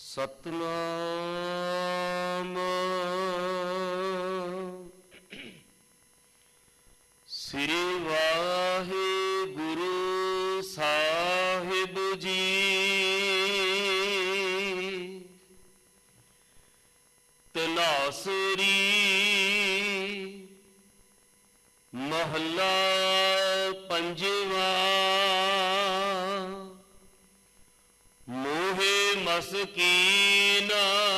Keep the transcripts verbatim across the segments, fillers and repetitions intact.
ਸਤਨਾਮ ਸ੍ਰੀ ਵਾਹਿਗੁਰੂ ਸਾਹਿਬ ਜੀ। ਤਨਾਸਰੀ ਮਹੱਲਾ ਪੰਜਵਾਂ। ਮੋਹੇ ਮਸਕੀਨ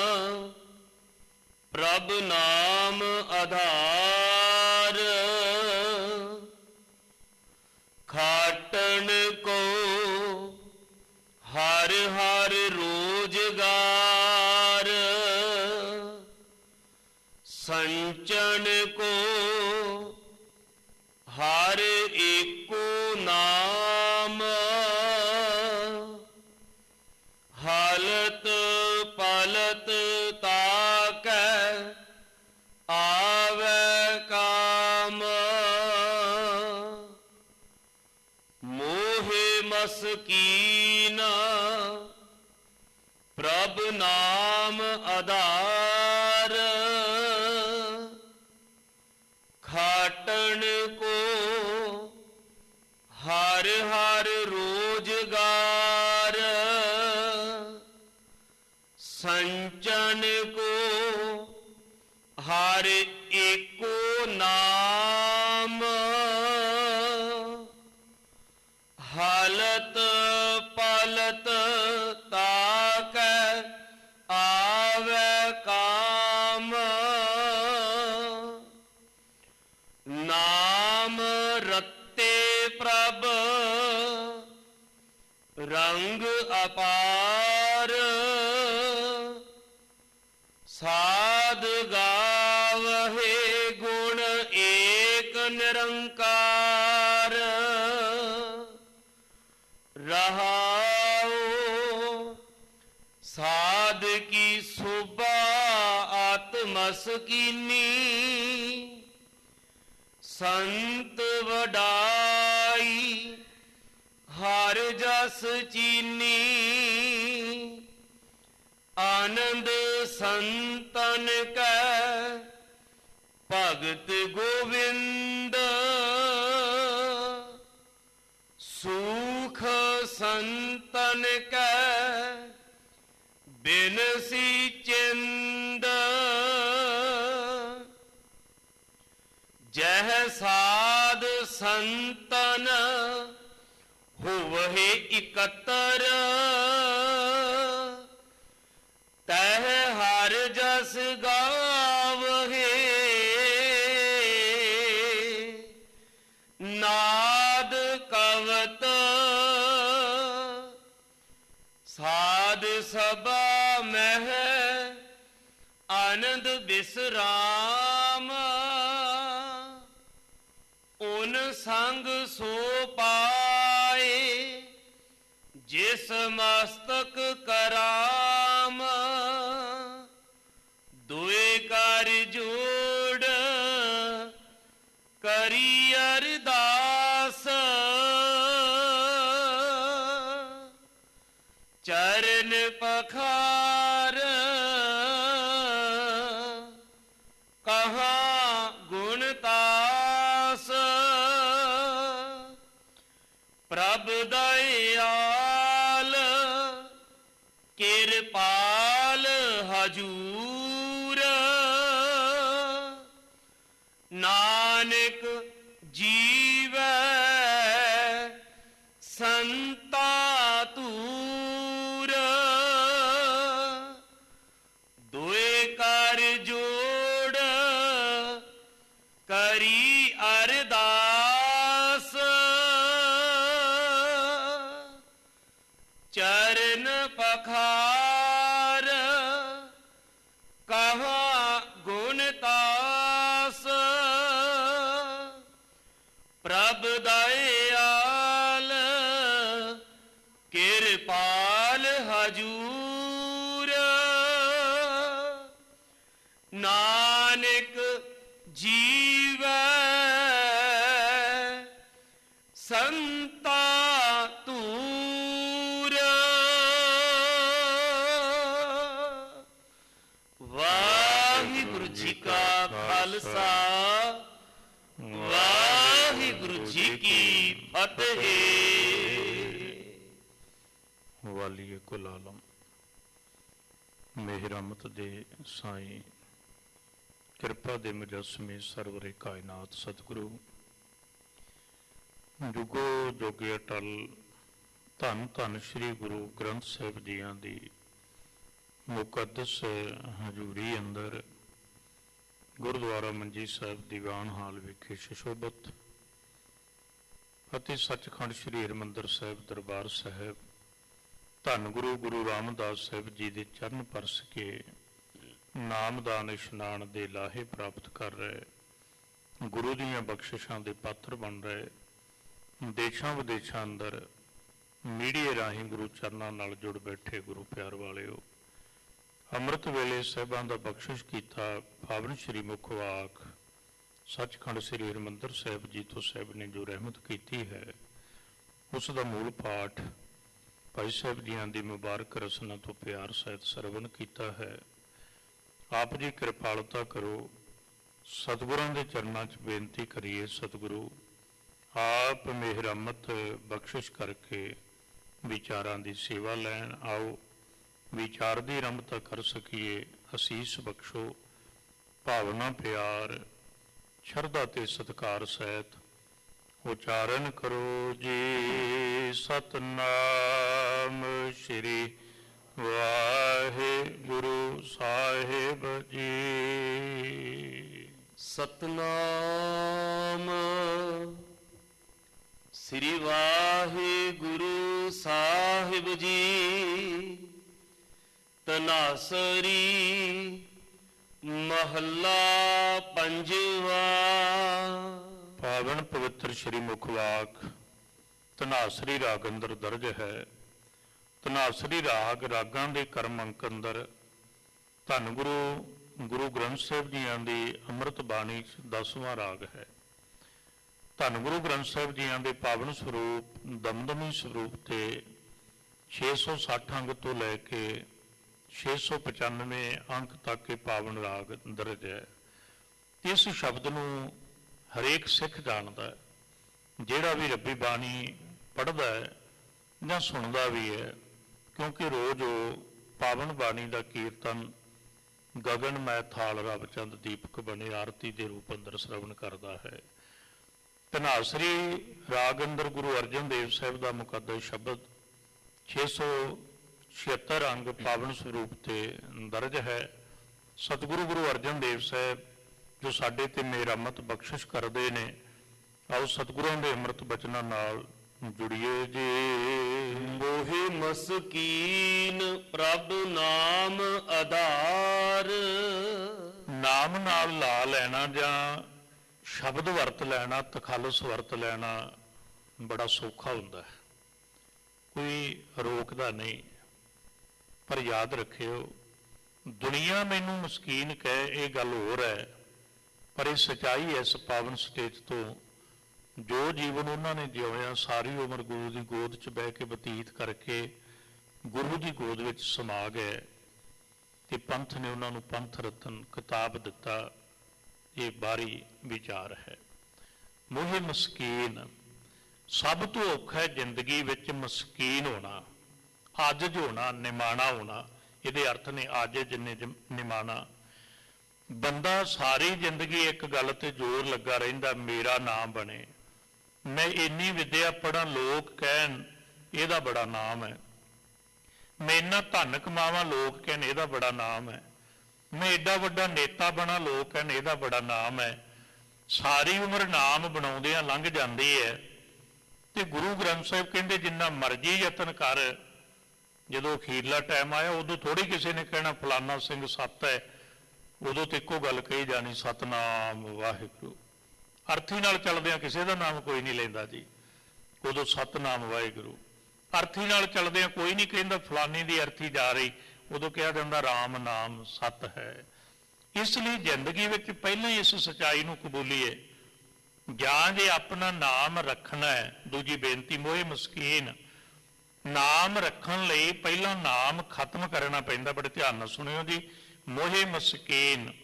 ਪ੍ਰਭ ਨਾਮ ਆਧਾਰ। ਖਾਟਣ ਕੋ ਹਰ ਹਰ ਰੋਜ਼ਗਾਰ। ਸੰਚਨ ਕੋ ਹਰ ਏਕੋ ਨਾਮ। ਹਾਲਤ ਪਲਤ ਤਾਕੈ ਆਵੈ ਕਾਮ। ਮੋਹੇ ਮਸਕੀਨ ਪ੍ਰਭ ਨਾਮ ਆਧਾਰ। ਖਾਟਣ ਕੋ ਹਰ ਹਰ ਰੋਜ਼ਗਾਰ। ਸੰਚਨ ਕੋ ਹਰ ਏਕੋ ਨਾਮ। ਹਾਲਤ ਪਲਤ ਤਾਕੈ ਆਵੈ ਕਾਮ। ਨਾਮ ਰਤੇ ਪ੍ਰਭ ਰੰਗ ਅਪਾਰ। ਸਾਧ ਗਾਵਹਿ ਗੁਣ ਏਕ ਨਿਰੰਕਾਰ। ਰਹਾਉ ਸਾਧ ਕੀ ਸੋਭਾ ਆਤਮਸਕੀਨੀ। ਸੰਤ ਵਡਾਈ ਹਰ ਜਸ ਚੀਨੀ। ਆਨੰਦ ਸੰਤਨ ਕੈ ਭਗਤ ਗੋਵਿੰਦ। ਸੂਖ ਸੰਤਨ ਕੈ ਬਿਨਸੀ ਚਿੰਦ। ਜਹ ਸਾਧ ਸੰਤਨ ਹੋਵਹਿ ਇਕੱਤਰ। ਤਹ ਹਰ ਜਸ ਗਾਵਹਿ ਨਾਦ ਕਵਤ। ਸਾਧ ਸਭਾ ਮਹਿ ਆਨੰਦ ਬਿਸਰਾਮ। ਉਨ ਸੰਗ ਸੋ ਪਾਏ ਜਿਸ ਮਸਤਕ ਕਰਾਮ। ਦੁਇ ਕਰ ਜੋੜ ਕਰੀ ਅਰਦਾਸ। ਚਰਨ ਪਖਾਰ ਕਹਾਂ ਗੁਣ ਤਾਸ। ਪ੍ਰਭ ਦਇਆਲ ਕਿਰਪਾਲ ਹਜੂਰ। ਨਾਨਕ ਜੀਵੈ ਸੰਤਾ ਧੂਰ। ਦੁਇ ਕਰ ਜੋੜ ਕਰੀ ਅਰਦਾਸ। ਚਰਨ ਪਖਾਰ ਕਹਾਂ ਗੁਣ ਤਾਸ। ਪ੍ਰਭ ਦਇਆਲ ਕਿਰਪਾਲ ਹਜੂਰ। ਨਾਨਕ ਜੀਵੈ ਸੰਤਾ ਧੂਰ। ਜੀ ਕਾ ਖਾਲਸਾ, ਵਾਹਿਗੁਰੂ ਜੀ ਕੀ ਫਤਿਹ। ਵਾਲੀਏ ਕੁਲ ਆਲਮ ਮਿਹਰਮਤ ਦੇ ਸਾਈਂ, ਕਿਰਪਾ ਦੇ ਮੁਜੱਸਮੇ ਸਰਵਰੇ ਕਾਇਨਾਤ ਸਤਿਗੁਰੂ, ਜੁਗੋ ਜੋਗੇ ਅਟਲ ਧੰਨ ਧੰਨ ਸ੍ਰੀ ਗੁਰੂ ਗ੍ਰੰਥ ਸਾਹਿਬ ਜੀਆਂ ਦੀ ਮੁਕੱਦਸ ਹਜ਼ੂਰੀ ਅੰਦਰ ਗੁਰਦੁਆਰਾ ਮੰਜੀ ਸਾਹਿਬ ਦੀਵਾਨ ਹਾਲ ਵਿਖੇ ਸੁਸ਼ੋਭਿਤ ਅਤੇ ਸੱਚਖੰਡ ਸ੍ਰੀ ਹਰਿਮੰਦਰ ਸਾਹਿਬ ਦਰਬਾਰ ਸਾਹਿਬ ਧੰਨ ਗੁਰੂ ਗੁਰੂ ਰਾਮਦਾਸ ਸਾਹਿਬ ਜੀ ਦੇ ਚਰਨ ਪਰਸ ਕੇ ਨਾਮਦਾਨ ਇਸ਼ਨਾਨ ਦੇ ਲਾਹੇ ਪ੍ਰਾਪਤ ਕਰ ਰਹੇ, ਗੁਰੂ ਦੀਆਂ ਬਖਸ਼ਿਸ਼ਾਂ ਦੇ ਪਾਤਰ ਬਣ ਰਹੇ, ਦੇਸ਼ਾਂ ਵਿਦੇਸ਼ਾਂ ਅੰਦਰ ਮੀਡੀਆ ਰਾਹੀਂ ਗੁਰੂ ਚਰਨਾਂ ਨਾਲ ਜੁੜ ਬੈਠੇ ਗੁਰੂ ਪਿਆਰ ਵਾਲਿਓ, ਅੰਮ੍ਰਿਤ ਵੇਲੇ ਸਾਹਿਬਾਂ ਦਾ ਬਖਸ਼ਿਸ਼ ਕੀਤਾ ਪਾਵਨ ਸ਼੍ਰੀ ਮੁੱਖ ਵਾਕ ਸੱਚਖੰਡ ਸ੍ਰੀ ਹਰਿਮੰਦਰ ਸਾਹਿਬ ਜੀ ਤੋਂ ਸਾਹਿਬ ਨੇ ਜੋ ਰਹਿਮਤ ਕੀਤੀ ਹੈ, ਉਸ ਦਾ ਮੂਲ ਪਾਠ ਭਾਈ ਸਾਹਿਬ ਜੀਆਂ ਦੀ ਮੁਬਾਰਕ ਰਸਨਾ ਤੋਂ ਪਿਆਰ ਸਹਿਤ ਸਰਵਨ ਕੀਤਾ ਹੈ। ਆਪ ਜੀ ਕਿਰਪਾਲਤਾ ਕਰੋ, ਸਤਿਗੁਰਾਂ ਦੇ ਚਰਨਾਂ 'ਚ ਬੇਨਤੀ ਕਰੀਏ, ਸਤਿਗੁਰੂ ਆਪ ਮਿਹਰਮਤ ਬਖਸ਼ਿਸ਼ ਕਰਕੇ ਵਿਚਾਰਾਂ ਦੀ ਸੇਵਾ ਲੈਣ ਆਓ, ਵਿਚਾਰ ਦੀ ਰਮਤਾ ਕਰ ਸਕੀਏ, ਅਸੀਸ ਬਖਸ਼ੋ, ਭਾਵਨਾ ਪਿਆਰ ਸ਼ਰਧਾ ਤੇ ਸਤਿਕਾਰ ਸਹਿਤ ਉਚਾਰਨ ਕਰੋ ਜੀ। ਸਤਨਾਮ ਸ਼੍ਰੀ ਵਾਹਿਗੁਰੂ ਸਾਹਿਬ ਜੀ। ਸਤਨਾਮ ਸ੍ਰੀ ਵਾਹਿਗੁਰੂ ਸਾਹਿਬ ਜੀ। ਤਨਾਸਰੀ ਮਹੱਲਾ ਪੰਜਵਾ। ਪਾਵਨ ਪਵਿੱਤਰ ਸ਼੍ਰੀ ਮੁੱਖ ਵਾਕ ਧਨਾਸਰੀ ਰਾਗ ਅੰਦਰ ਦਰਜ ਹੈ। ਧਨਾਸਰੀ ਰਾਗ ਰਾਗਾਂ ਦੇ ਕਰਮ ਅੰਕ ਅੰਦਰ ਧੰਨ ਗੁਰੂ ਗੁਰੂ ਗ੍ਰੰਥ ਸਾਹਿਬ ਜੀਆਂ ਦੀ ਅੰਮ੍ਰਿਤ ਬਾਣੀ 'ਚ ਦਸਵਾਂ ਰਾਗ ਹੈ। ਧੰਨ ਗੁਰੂ ਗ੍ਰੰਥ ਸਾਹਿਬ ਜੀਆਂ ਦੇ ਪਾਵਨ ਸਰੂਪ ਦਮਦਮੀ ਸਰੂਪ ਤੇ ਛੇ ਸੌ ਸੱਠ ਅੰਗ ਤੋਂ ਲੈ ਕੇ ਛੇ ਸੌ ਪਚਾਨਵੇਂ ਅੰਕ ਤੱਕ ਇਹ ਪਾਵਨ ਰਾਗ ਦਰਜ ਹੈ। ਇਸ ਸ਼ਬਦ ਨੂੰ ਹਰੇਕ ਸਿੱਖ ਜਾਣਦਾ ਹੈ, ਜਿਹੜਾ ਵੀ ਰੱਬੀ ਬਾਣੀ ਪੜ੍ਹਦਾ ਹੈ ਜਾਂ ਸੁਣਦਾ ਵੀ ਹੈ, ਕਿਉਂਕਿ ਰੋਜ਼ ਉਹ ਪਾਵਨ ਬਾਣੀ ਦਾ ਕੀਰਤਨ ਗਗਨ ਮੈ ਥਾਲ ਰਬ ਚੰਦ ਦੀਪਕ ਬਣੇ ਆਰਤੀ ਦੇ ਰੂਪ ਅੰਦਰ ਸਰਵਣ ਕਰਦਾ ਹੈ। ਧਨਾਸਰੀ ਰਾਗ ਅੰਦਰ ਗੁਰੂ ਅਰਜਨ ਦੇਵ ਸਾਹਿਬ ਦਾ ਮੁਕੱਦਸ ਸ਼ਬਦ ਛੇ ਸੌ ਛਿਅੱਤਰ ਅੰਗ ਪਾਵਨ ਸਰੂਪ ਤੇ ਦਰਜ ਹੈ। ਸਤਿਗੁਰੂ ਗੁਰੂ ਅਰਜਨ ਦੇਵ ਸਾਹਿਬ ਜੋ ਸਾਡੇ ਤੇ ਮਿਹਰਮਤ ਬਖਸ਼ਿਸ਼ ਕਰਦੇ ਨੇ, ਆਓ ਸਤਿਗੁਰਾਂ ਦੇ ਅੰਮ੍ਰਿਤ ਬਚਨਾਂ ਨਾਲ ਜੁੜੀਏ ਜੀ। ਮੋਹਿ ਮਸਕੀਨ ਪ੍ਰਭ ਨਾਮ ਆਧਾਰ। ਨਾਮ ਨਾਲ ਲਾ ਲੈਣਾ ਜਾਂ ਸ਼ਬਦ ਵਰਤ ਲੈਣਾ, ਤਖਾਲਸ ਵਰਤ ਲੈਣਾ ਬੜਾ ਸੌਖਾ ਹੁੰਦਾ ਹੈ, ਕੋਈ ਰੋਕਦਾ ਨਹੀਂ। ਪਰ ਯਾਦ ਰੱਖਿਓ, ਦੁਨੀਆ ਮੈਨੂੰ ਮਸਕੀਨ ਕਹੇ ਇਹ ਗੱਲ ਹੋਰ ਹੈ, ਪਰ ਇਹ ਸੱਚਾਈ ਇਸ ਪਾਵਨ ਸਟੇਜ ਤੋਂ ਜੋ ਜੀਵਨ ਉਹਨਾਂ ਨੇ ਜਿਉਇਆ, ਸਾਰੀ ਉਮਰ ਗੁਰੂ ਦੀ ਗੋਦ 'ਚ ਬਹਿ ਕੇ ਬਤੀਤ ਕਰਕੇ ਗੁਰੂ ਦੀ ਗੋਦ ਵਿੱਚ ਸਮਾ ਗਏ ਤੇ ਪੰਥ ਨੇ ਉਹਨਾਂ ਨੂੰ ਪੰਥ ਰਤਨ ਕਿਤਾਬ ਦਿੱਤਾ। ਇਹ ਬਾਹਰੀ ਵਿਚਾਰ ਹੈ। ਮੋਹੇ ਮਸਕੀਨ, ਸਭ ਤੋਂ ਔਖਾ ਹੈ ਜ਼ਿੰਦਗੀ ਵਿੱਚ ਮਸਕੀਨ ਹੋਣਾ, ਆਜਜ਼ ਹੋਣਾ, ਨਿਮਾਣਾ ਹੋਣਾ। ਇਹਦੇ ਅਰਥ ਨੇ ਆਜਜ਼ ਨੇ ਨਿਮਾਣਾ। ਬੰਦਾ ਸਾਰੀ ਜ਼ਿੰਦਗੀ ਇੱਕ ਗੱਲ ਤੇ ਜ਼ੋਰ ਲੱਗਾ ਰਹਿੰਦਾ, ਮੇਰਾ ਨਾਮ ਬਣੇ, ਮੈਂ ਇੰਨੀ ਵਿੱਦਿਆ ਪੜ੍ਹਾਂ ਲੋਕ ਕਹਿਣ ਇਹਦਾ ਬੜਾ ਨਾਮ ਹੈ, ਮੈਂ ਇੰਨਾ ਧਨ ਕਮਾਵਾਂ ਲੋਕ ਕਹਿਣ ਇਹਦਾ ਬੜਾ ਨਾਮ ਹੈ, ਮੈਂ ਏਡਾ ਵੱਡਾ ਨੇਤਾ ਬਣਾ ਲੋਕ ਕਹਿਣ ਇਹਦਾ ਬੜਾ ਨਾਮ ਹੈ। ਸਾਰੀ ਉਮਰ ਨਾਮ ਬਣਾਉਂਦਿਆਂ ਲੰਘ ਜਾਂਦੀ ਹੈ ਤੇ ਗੁਰੂ ਗ੍ਰੰਥ ਸਾਹਿਬ ਕਹਿੰਦੇ ਜਿੰਨਾ ਮਰਜ਼ੀ ਯਤਨ ਕਰ, ਜਦੋਂ ਅਖੀਰਲਾ ਟਾਈਮ ਆਇਆ ਉਦੋਂ ਥੋੜ੍ਹੀ ਕਿਸੇ ਨੇ ਕਹਿਣਾ ਫਲਾਨਾ ਸਿੰਘ ਸੱਤ ਹੈ, ਉਦੋਂ ਤੇ ਇੱਕੋ ਗੱਲ ਕਹੀ ਜਾਣੀ, ਸਤਨਾਮ ਵਾਹਿਗੁਰੂ। ਅਰਥੀ ਨਾਲ ਚੱਲਦਿਆਂ ਕਿਸੇ ਦਾ ਨਾਮ ਕੋਈ ਨਹੀਂ ਲੈਂਦਾ ਜੀ, ਉਦੋਂ ਸਤਨਾਮ ਵਾਹਿਗੁਰੂ। ਅਰਥੀ ਨਾਲ ਚੱਲਦਿਆਂ ਕੋਈ ਨਹੀਂ ਕਹਿੰਦਾ ਫਲਾਨੀ ਦੀ ਅਰਥੀ ਜਾ ਰਹੀ, ਉਦੋਂ ਕਿਹਾ ਜਾਂਦਾ ਰਾਮ ਨਾਮ ਸਤ ਹੈ। ਇਸ ਲਈ ਜ਼ਿੰਦਗੀ ਵਿੱਚ ਪਹਿਲਾਂ ਹੀ ਇਸ ਸੱਚਾਈ ਨੂੰ ਕਬੂਲੀਏ, ਜਾਂ ਜੇ ਆਪਣਾ ਨਾਮ ਰੱਖਣਾ ਹੈ। ਦੂਜੀ ਬੇਨਤੀ, ਮੋਹੇ ਮਸਕੀਨ, ਨਾਮ ਰੱਖਣ ਲਈ ਪਹਿਲਾਂ ਨਾਮ ਖਤਮ ਕਰਨਾ ਪੈਂਦਾ। ਬੜੇ ਧਿਆਨ ਨਾਲ ਸੁਣਿਓ ਜੀ। ਮੋਹੇ ਮਸਕੀਨ,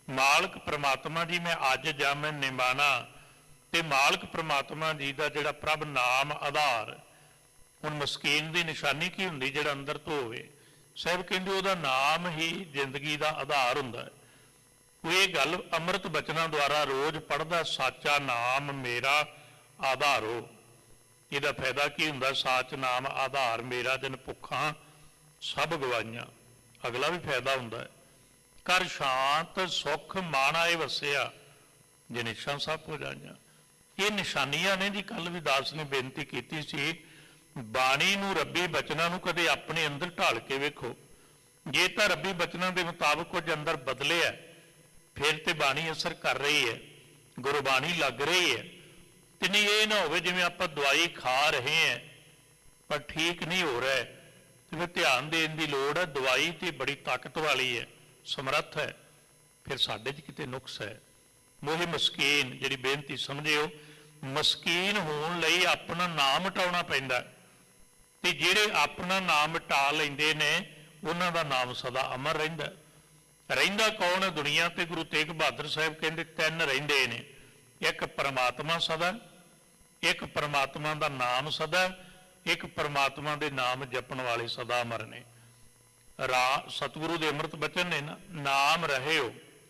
ਮਾਲਕ ਪ੍ਰਮਾਤਮਾ ਜੀ ਮੈਂ ਅੱਜ ਜਾਂ ਮੈਂ ਨਿਮਾਣਾ, ਤੇ ਮਾਲਕ ਪ੍ਰਮਾਤਮਾ ਜੀ ਦਾ ਜਿਹੜਾ ਪ੍ਰਭ ਨਾਮ ਆਧਾਰ। ਹੁਣ ਮਸਕੀਨ ਦੀ ਨਿਸ਼ਾਨੀ ਕੀ ਹੁੰਦੀ? ਜਿਹੜਾ ਅੰਦਰ ਤੋਂ ਹੋਵੇ। ਸਾਹਿਬ ਕਹਿੰਦੇ ਉਹਦਾ ਨਾਮ ਹੀ ਜ਼ਿੰਦਗੀ ਦਾ ਆਧਾਰ ਹੁੰਦਾ ਹੈ। ਕੋਈ ਇਹ ਗੱਲ ਅੰਮ੍ਰਿਤ ਬਚਨਾਂ ਦੁਆਰਾ ਰੋਜ਼ ਪੜ੍ਹਦਾ, ਸਾਚਾ ਨਾਮ ਮੇਰਾ ਆਧਾਰੋ। ਇਹਦਾ ਫਾਇਦਾ ਕੀ ਹੁੰਦਾ? ਸਾਚ ਨਾਮ ਆਧਾਰ ਮੇਰਾ, ਦਿਨ ਭੁੱਖਾਂ ਸਭ ਗਵਾਈਆਂ। ਅਗਲਾ ਵੀ ਫਾਇਦਾ ਹੁੰਦਾ ਹੈ, ਕਰ ਸ਼ਾਂਤ ਸੁੱਖ ਮਨ ਆਏ ਵਸਿਆ, ਜੇ ਨਿਸ਼ਾਨ ਸਭ ਹੋ ਜਾਈਆਂ। ਇਹ ਨਿਸ਼ਾਨੀਆਂ ਨੇ ਜੀ। ਕੱਲ ਵੀ ਦਾਸ ਨੇ ਬੇਨਤੀ ਕੀਤੀ ਸੀ, ਬਾਣੀ ਨੂੰ ਰੱਬੀ ਬਚਨਾਂ ਨੂੰ ਕਦੇ ਆਪਣੇ ਅੰਦਰ ਢਾਲ ਕੇ ਵੇਖੋ। ਜੇ ਤਾਂ ਰੱਬੀ ਬਚਨਾਂ ਦੇ ਮੁਤਾਬਕ ਕੁਝ ਅੰਦਰ ਬਦਲਿਆ, ਫਿਰ ਤੇ ਬਾਣੀ ਅਸਰ ਕਰ ਰਹੀ ਹੈ, ਗੁਰਬਾਣੀ ਲੱਗ ਰਹੀ ਹੈ। ਤੇ ਨਹੀਂ ਇਹ ਨਾ ਹੋਵੇ ਜਿਵੇਂ ਆਪਾਂ ਦਵਾਈ ਖਾ ਰਹੇ ਹਾਂ ਪਰ ਠੀਕ ਨਹੀਂ ਹੋ ਰਿਹਾ, ਤੇ ਫਿਰ ਧਿਆਨ ਦੇਣ ਦੀ ਲੋੜ ਹੈ। ਦਵਾਈ ਤੇ ਬੜੀ ਤਾਕਤ ਵਾਲੀ ਹੈ, ਸਮਰੱਥ ਹੈ, ਫਿਰ ਸਾਡੇ 'ਚ ਕਿਤੇ ਨੁਕਸ ਹੈ। ਮੋਹੇ ਮਸਕੀਨ ਜਿਹੜੀ ਬੇਨਤੀ ਸਮਝਿਓ, ਮਸਕੀਨ ਹੋਣ ਲਈ ਆਪਣਾ ਨਾਮ ਮਿਟਾਉਣਾ ਪੈਂਦਾ, ਤੇ ਜਿਹੜੇ ਆਪਣਾ ਨਾਮ ਮਿਟਾ ਲੈਂਦੇ ਨੇ ਉਹਨਾਂ ਦਾ ਨਾਮ ਸਦਾ ਅਮਰ ਰਹਿੰਦਾ। ਰਹਿੰਦਾ ਕੌਣ ਹੈ ਦੁਨੀਆ ਤੇ? ਗੁਰੂ ਤੇਗ ਬਹਾਦਰ ਸਾਹਿਬ ਕਹਿੰਦੇ ਤਿੰਨ ਰਹਿੰਦੇ ਨੇ, ਇੱਕ ਪਰਮਾਤਮਾ ਸਦਾ, ਇੱਕ ਪਰਮਾਤਮਾ ਦਾ ਨਾਮ ਸਦਾ, ਇੱਕ ਪਰਮਾਤਮਾ ਦੇ ਨਾਮ ਜਪਣ ਵਾਲੇ ਸਦਾ ਅਮਰ ਨੇ। ਰਾ ਸਤਿਗੁਰੂ ਦੇ ਅੰਮ੍ਰਿਤ ਬਚਨ ਨੇ ਨਾ, ਨਾਮ ਰਹਿਓ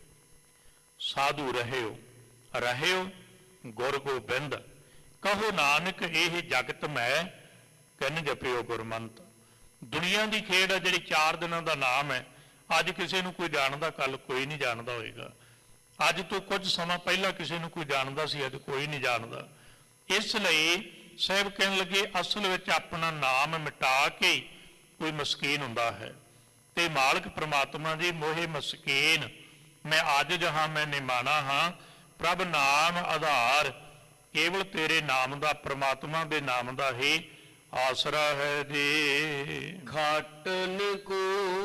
ਸਾਧੂ ਰਹਿਓ, ਰਹਿਓ ਗੁਰ ਗੋਬਿੰਦ, ਕਹੋ ਨਾਨਕ ਇਹ ਜਗਤ ਮੈਂ ਕਿਨ ਜਪਿਓ ਗੁਰਮੰਤ। ਦੁਨੀਆ ਦੀ ਖੇਡ ਹੈ ਜਿਹੜੀ ਚਾਰ ਦਿਨਾਂ ਦਾ ਨਾਮ ਹੈ। ਅੱਜ ਕਿਸੇ ਨੂੰ ਕੋਈ ਜਾਣਦਾ, ਕੱਲ ਕੋਈ ਨਹੀਂ ਜਾਣਦਾ ਹੋਏਗਾ। ਅੱਜ ਤੋਂ ਕੁਝ ਸਮਾਂ ਪਹਿਲਾਂ ਕਿਸੇ ਨੂੰ ਕੋਈ ਜਾਣਦਾ ਸੀ, ਅੱਜ ਕੋਈ ਨਹੀਂ ਜਾਣਦਾ। ਇਸ ਲਈ ਸਾਹਿਬ ਕਹਿਣ ਲੱਗੇ ਅਸਲ ਵਿੱਚ ਆਪਣਾ ਨਾਮ ਮਿਟਾ ਕੇ ਕੋਈ ਮਸਕੀਨ ਹੁੰਦਾ ਹੈ। ਤੇ ਮਾਲਕ ਪ੍ਰਮਾਤਮਾ ਜੀ ਮੋਹੇ ਮਸਕੀਨ ਮੈਂ ਅੱਜ ਜਹਾਂ ਮੈਂ ਨਿਮਾਣਾ ਹਾਂ, ਪ੍ਰਭ ਨਾਮ ਆਧਾਰ। ਕੇਵਲ ਤੇਰੇ ਨਾਮ ਦਾ, ਪ੍ਰਮਾਤਮਾ ਦੇ ਨਾਮ ਦਾ ਹੀ ਆਸਰਾ ਹੈ ਜੀ। ਖਾਟਨ ਕੋ